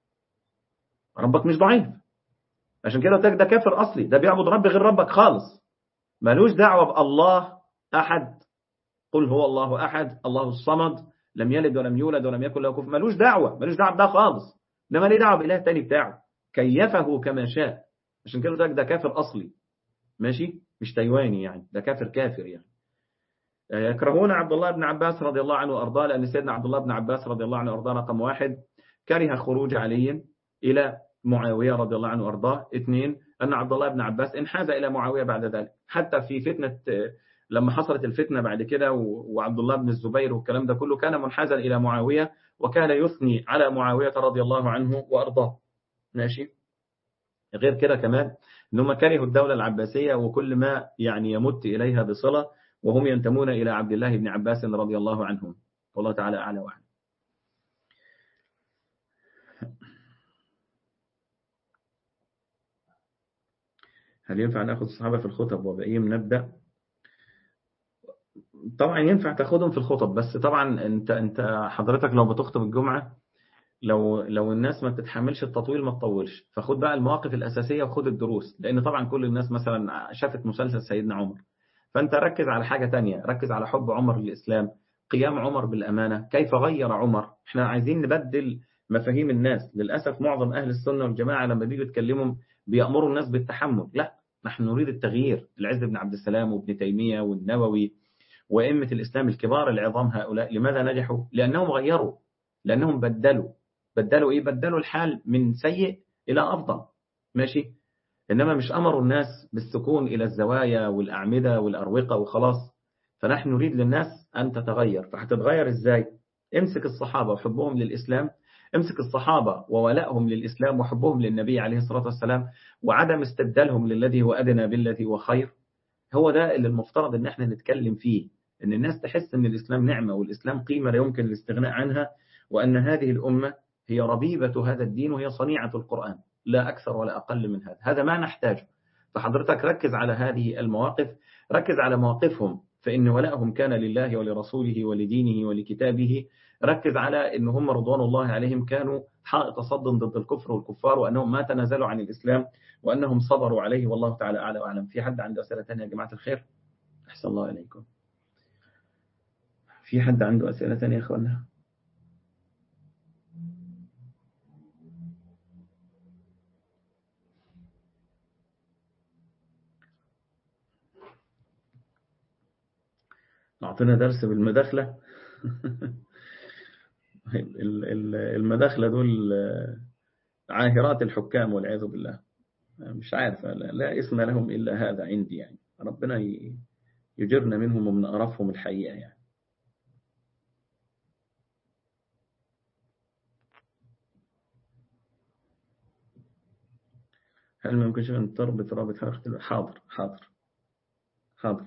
ربك مش ضعيف. عشان كده قلت لك ده كافر أصلي، ده بيعبد رب غير ربك خالص، ملوش دعوة بالله أحد. قل هو الله أحد الله الصمد لم يلد ولم يولد ولم يكن له كفوا، ملوش دعوة بده خالص، إنما ليه دعوة بإله تاني بتاعه، كيفه كما شاء. عشان كده ده كافر أصلي، ماشي، مش تايواني يعني، ده كافر يعني. يكرهون عبد الله بن عباس رضي الله عنه وأرضاه، لأن سيدنا عبد الله بن عباس رضي الله عنه وأرضاه رقم 1 كره خروج علي إلى معاوية رضي الله عنه وأرضاه. 2 أن عبد الله بن عباس انحاز إلى معاوية بعد ذلك، حتى في فتنة لما حصلت الفتنة بعد كده وعبد الله بن الزبير والكلام ده كله، كان منحازا إلى معاوية، وكان يثني على معاوية رضي الله عنه وأرضاه، ماشي. غير كده كمان إنهم كرهوا الدولة العباسية وكل ما يعني يمت إليها بصلة، وهم ينتمون إلى عبد الله بن عباس رضي الله عنهم، والله تعالى أعلى وأعلم. هل ينفع نأخذ الصحابة في الخطب وبقيهم نبدأ؟ طبعا ينفع تاخدهم في الخطب، بس طبعا انت حضرتك لو بتخطب الجمعة، لو الناس ما بتتحملش التطويل ما تطولش، فخد بقى المواقف الأساسية وخد الدروس، لأن طبعا كل الناس مثلا شافت مسلسل سيدنا عمر، فأنت ركز على حاجة تانية، ركز على حب عمر للإسلام، قيام عمر بالأمانة، كيف غير عمر. احنا عايزين نبدل مفاهيم الناس. للأسف معظم أهل السنة والجماعة لما بيجوا يتكلموا بيأمروا الناس بالتحمل. لا، نحن نريد التغيير. العز بن عبد السلام وابن تيمية والنووي وأئمة الإسلام الكبار العظام هؤلاء لماذا نجحوا؟ لأنهم غيروا، لأنهم بدلوا إيه؟ بدلوا الحال من سيء إلى أفضل. ماشي. إنما مش أمروا الناس بالسكون إلى الزوايا والأعمدة والأروقة وخلاص. فنحن نريد للناس أن تتغير. فهتتغير إزاي؟ امسك الصحابة وحبهم للإسلام، امسك الصحابة وولائهم للإسلام وحبهم للنبي عليه الصلاة والسلام، وعدم استبدالهم للذي هو أدنى بالذي هو خير. هو ده اللي المفترض ان احنا نتكلم فيه، ان الناس تحس ان الاسلام نعمة والاسلام قيمة لا يمكن الاستغناء عنها، وان هذه الامة هي ربيبة هذا الدين وهي صنيعة القرآن، لا اكثر ولا اقل من هذا. هذا ما نحتاجه. فحضرتك ركز على هذه المواقف، ركز على مواقفهم، فإن ولائهم كان لله ولرسوله ولدينه ولكتابه. ركز على إن هم رضوان الله عليهم كانوا حائط صد ضد الكفر والكفار، وأنهم ما تنازلوا عن الإسلام، وأنهم صبروا عليه. والله تعالى أعلى وأعلم. في حد عنده أسئلة ثانية يا جماعة الخير؟ أحسن الله إليكم. في حد عنده أسئلة ثانية يا أخوانا؟ أعطينا درس بالمداخلة. المداخلة دول عاهرات الحكام والعياذ بالله. مش عارف، لا اسم لهم إلا هذا عندي يعني. ربنا يجرنا منهم ومن قرفهم الحقيقة يعني. هل ما يمكنش أن تربط رابط حلقة؟ حاضر حاضر حاضر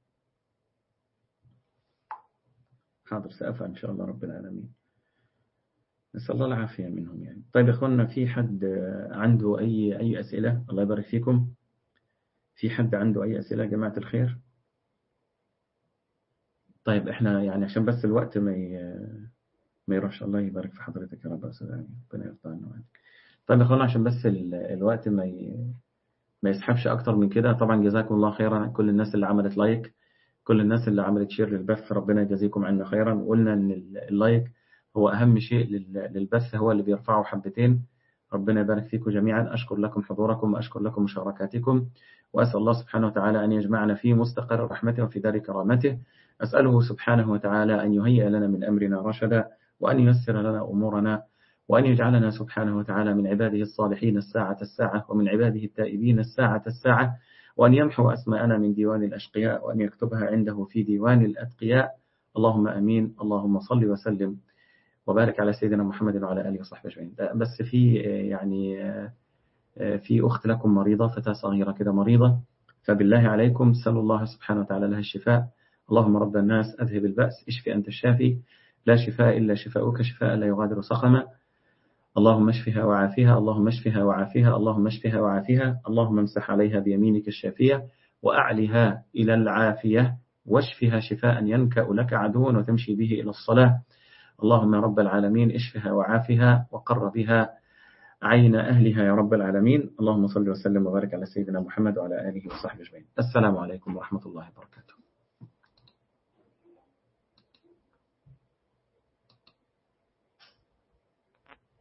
حاضر، سأفعل إن شاء الله رب العالمين. نسأل الله العافية منهم يعني. طيب يا أخوانا، في حد عنده أي أسئلة؟ الله يبارك فيكم. في حد عنده أي أسئلة يا جماعة الخير؟ طيب إحنا يعني عشان بس الوقت ما يروحش. الله يبارك في حضرتك يا رب. ربنا يرضى عنا وعنك. طيب يا أخوانا، عشان بس الوقت ما يسحبش أكتر من كده. طبعا جزاكم الله خيرا كل الناس اللي عملت لايك، كل الناس اللي عملت شير للبث، ربنا يجازيكم عنا خيرا. وقلنا ان اللايك هو اهم شيء للبث، هو اللي بيرفعه حبتين. ربنا يبارك فيكم جميعا. اشكر لكم حضوركم واشكر لكم مشاركاتكم، واسال الله سبحانه وتعالى ان يجمعنا في مستقر رحمته وفي دار كرامته. اساله سبحانه وتعالى ان يهيئ لنا من امرنا رشدا، وان ييسر لنا امورنا، وأن يجعلنا سبحانه وتعالى من عباده الصالحين الساعة الساعة، ومن عباده التائبين الساعة الساعة، وأن يمحو أسماءنا من ديوان الأشقياء، وأن يكتبها عنده في ديوان الأتقياء. اللهم أمين. اللهم صل وسلم وبارك على سيدنا محمد وعلى آله وصحبه أجمعين. بس في يعني في أخت لكم مريضة، فتاة صغيرة كده مريضة، فبالله عليكم سلوا الله سبحانه وتعالى لها الشفاء. اللهم رب الناس أذهب البأس، اشفي أنت الشافي، لا شفاء إلا شفاؤك، شفاء لا يغادر سقما. اللهم اشفها وعافها، اللهم اشفها وعافها، اللهم اشفها وعافها. اللهم امسح عليها بيمينك الشافية وأعلها إلى العافية، واشفها شفاء ينكأ لك عدو وتمشي به إلى الصلاة. اللهم رب العالمين اشفها وعافها وقر بها عين أهلها يا رب العالمين. اللهم صل وسلم وبارك على سيدنا محمد وعلى آله وصحبه أجمعين. السلام عليكم ورحمة الله وبركاته.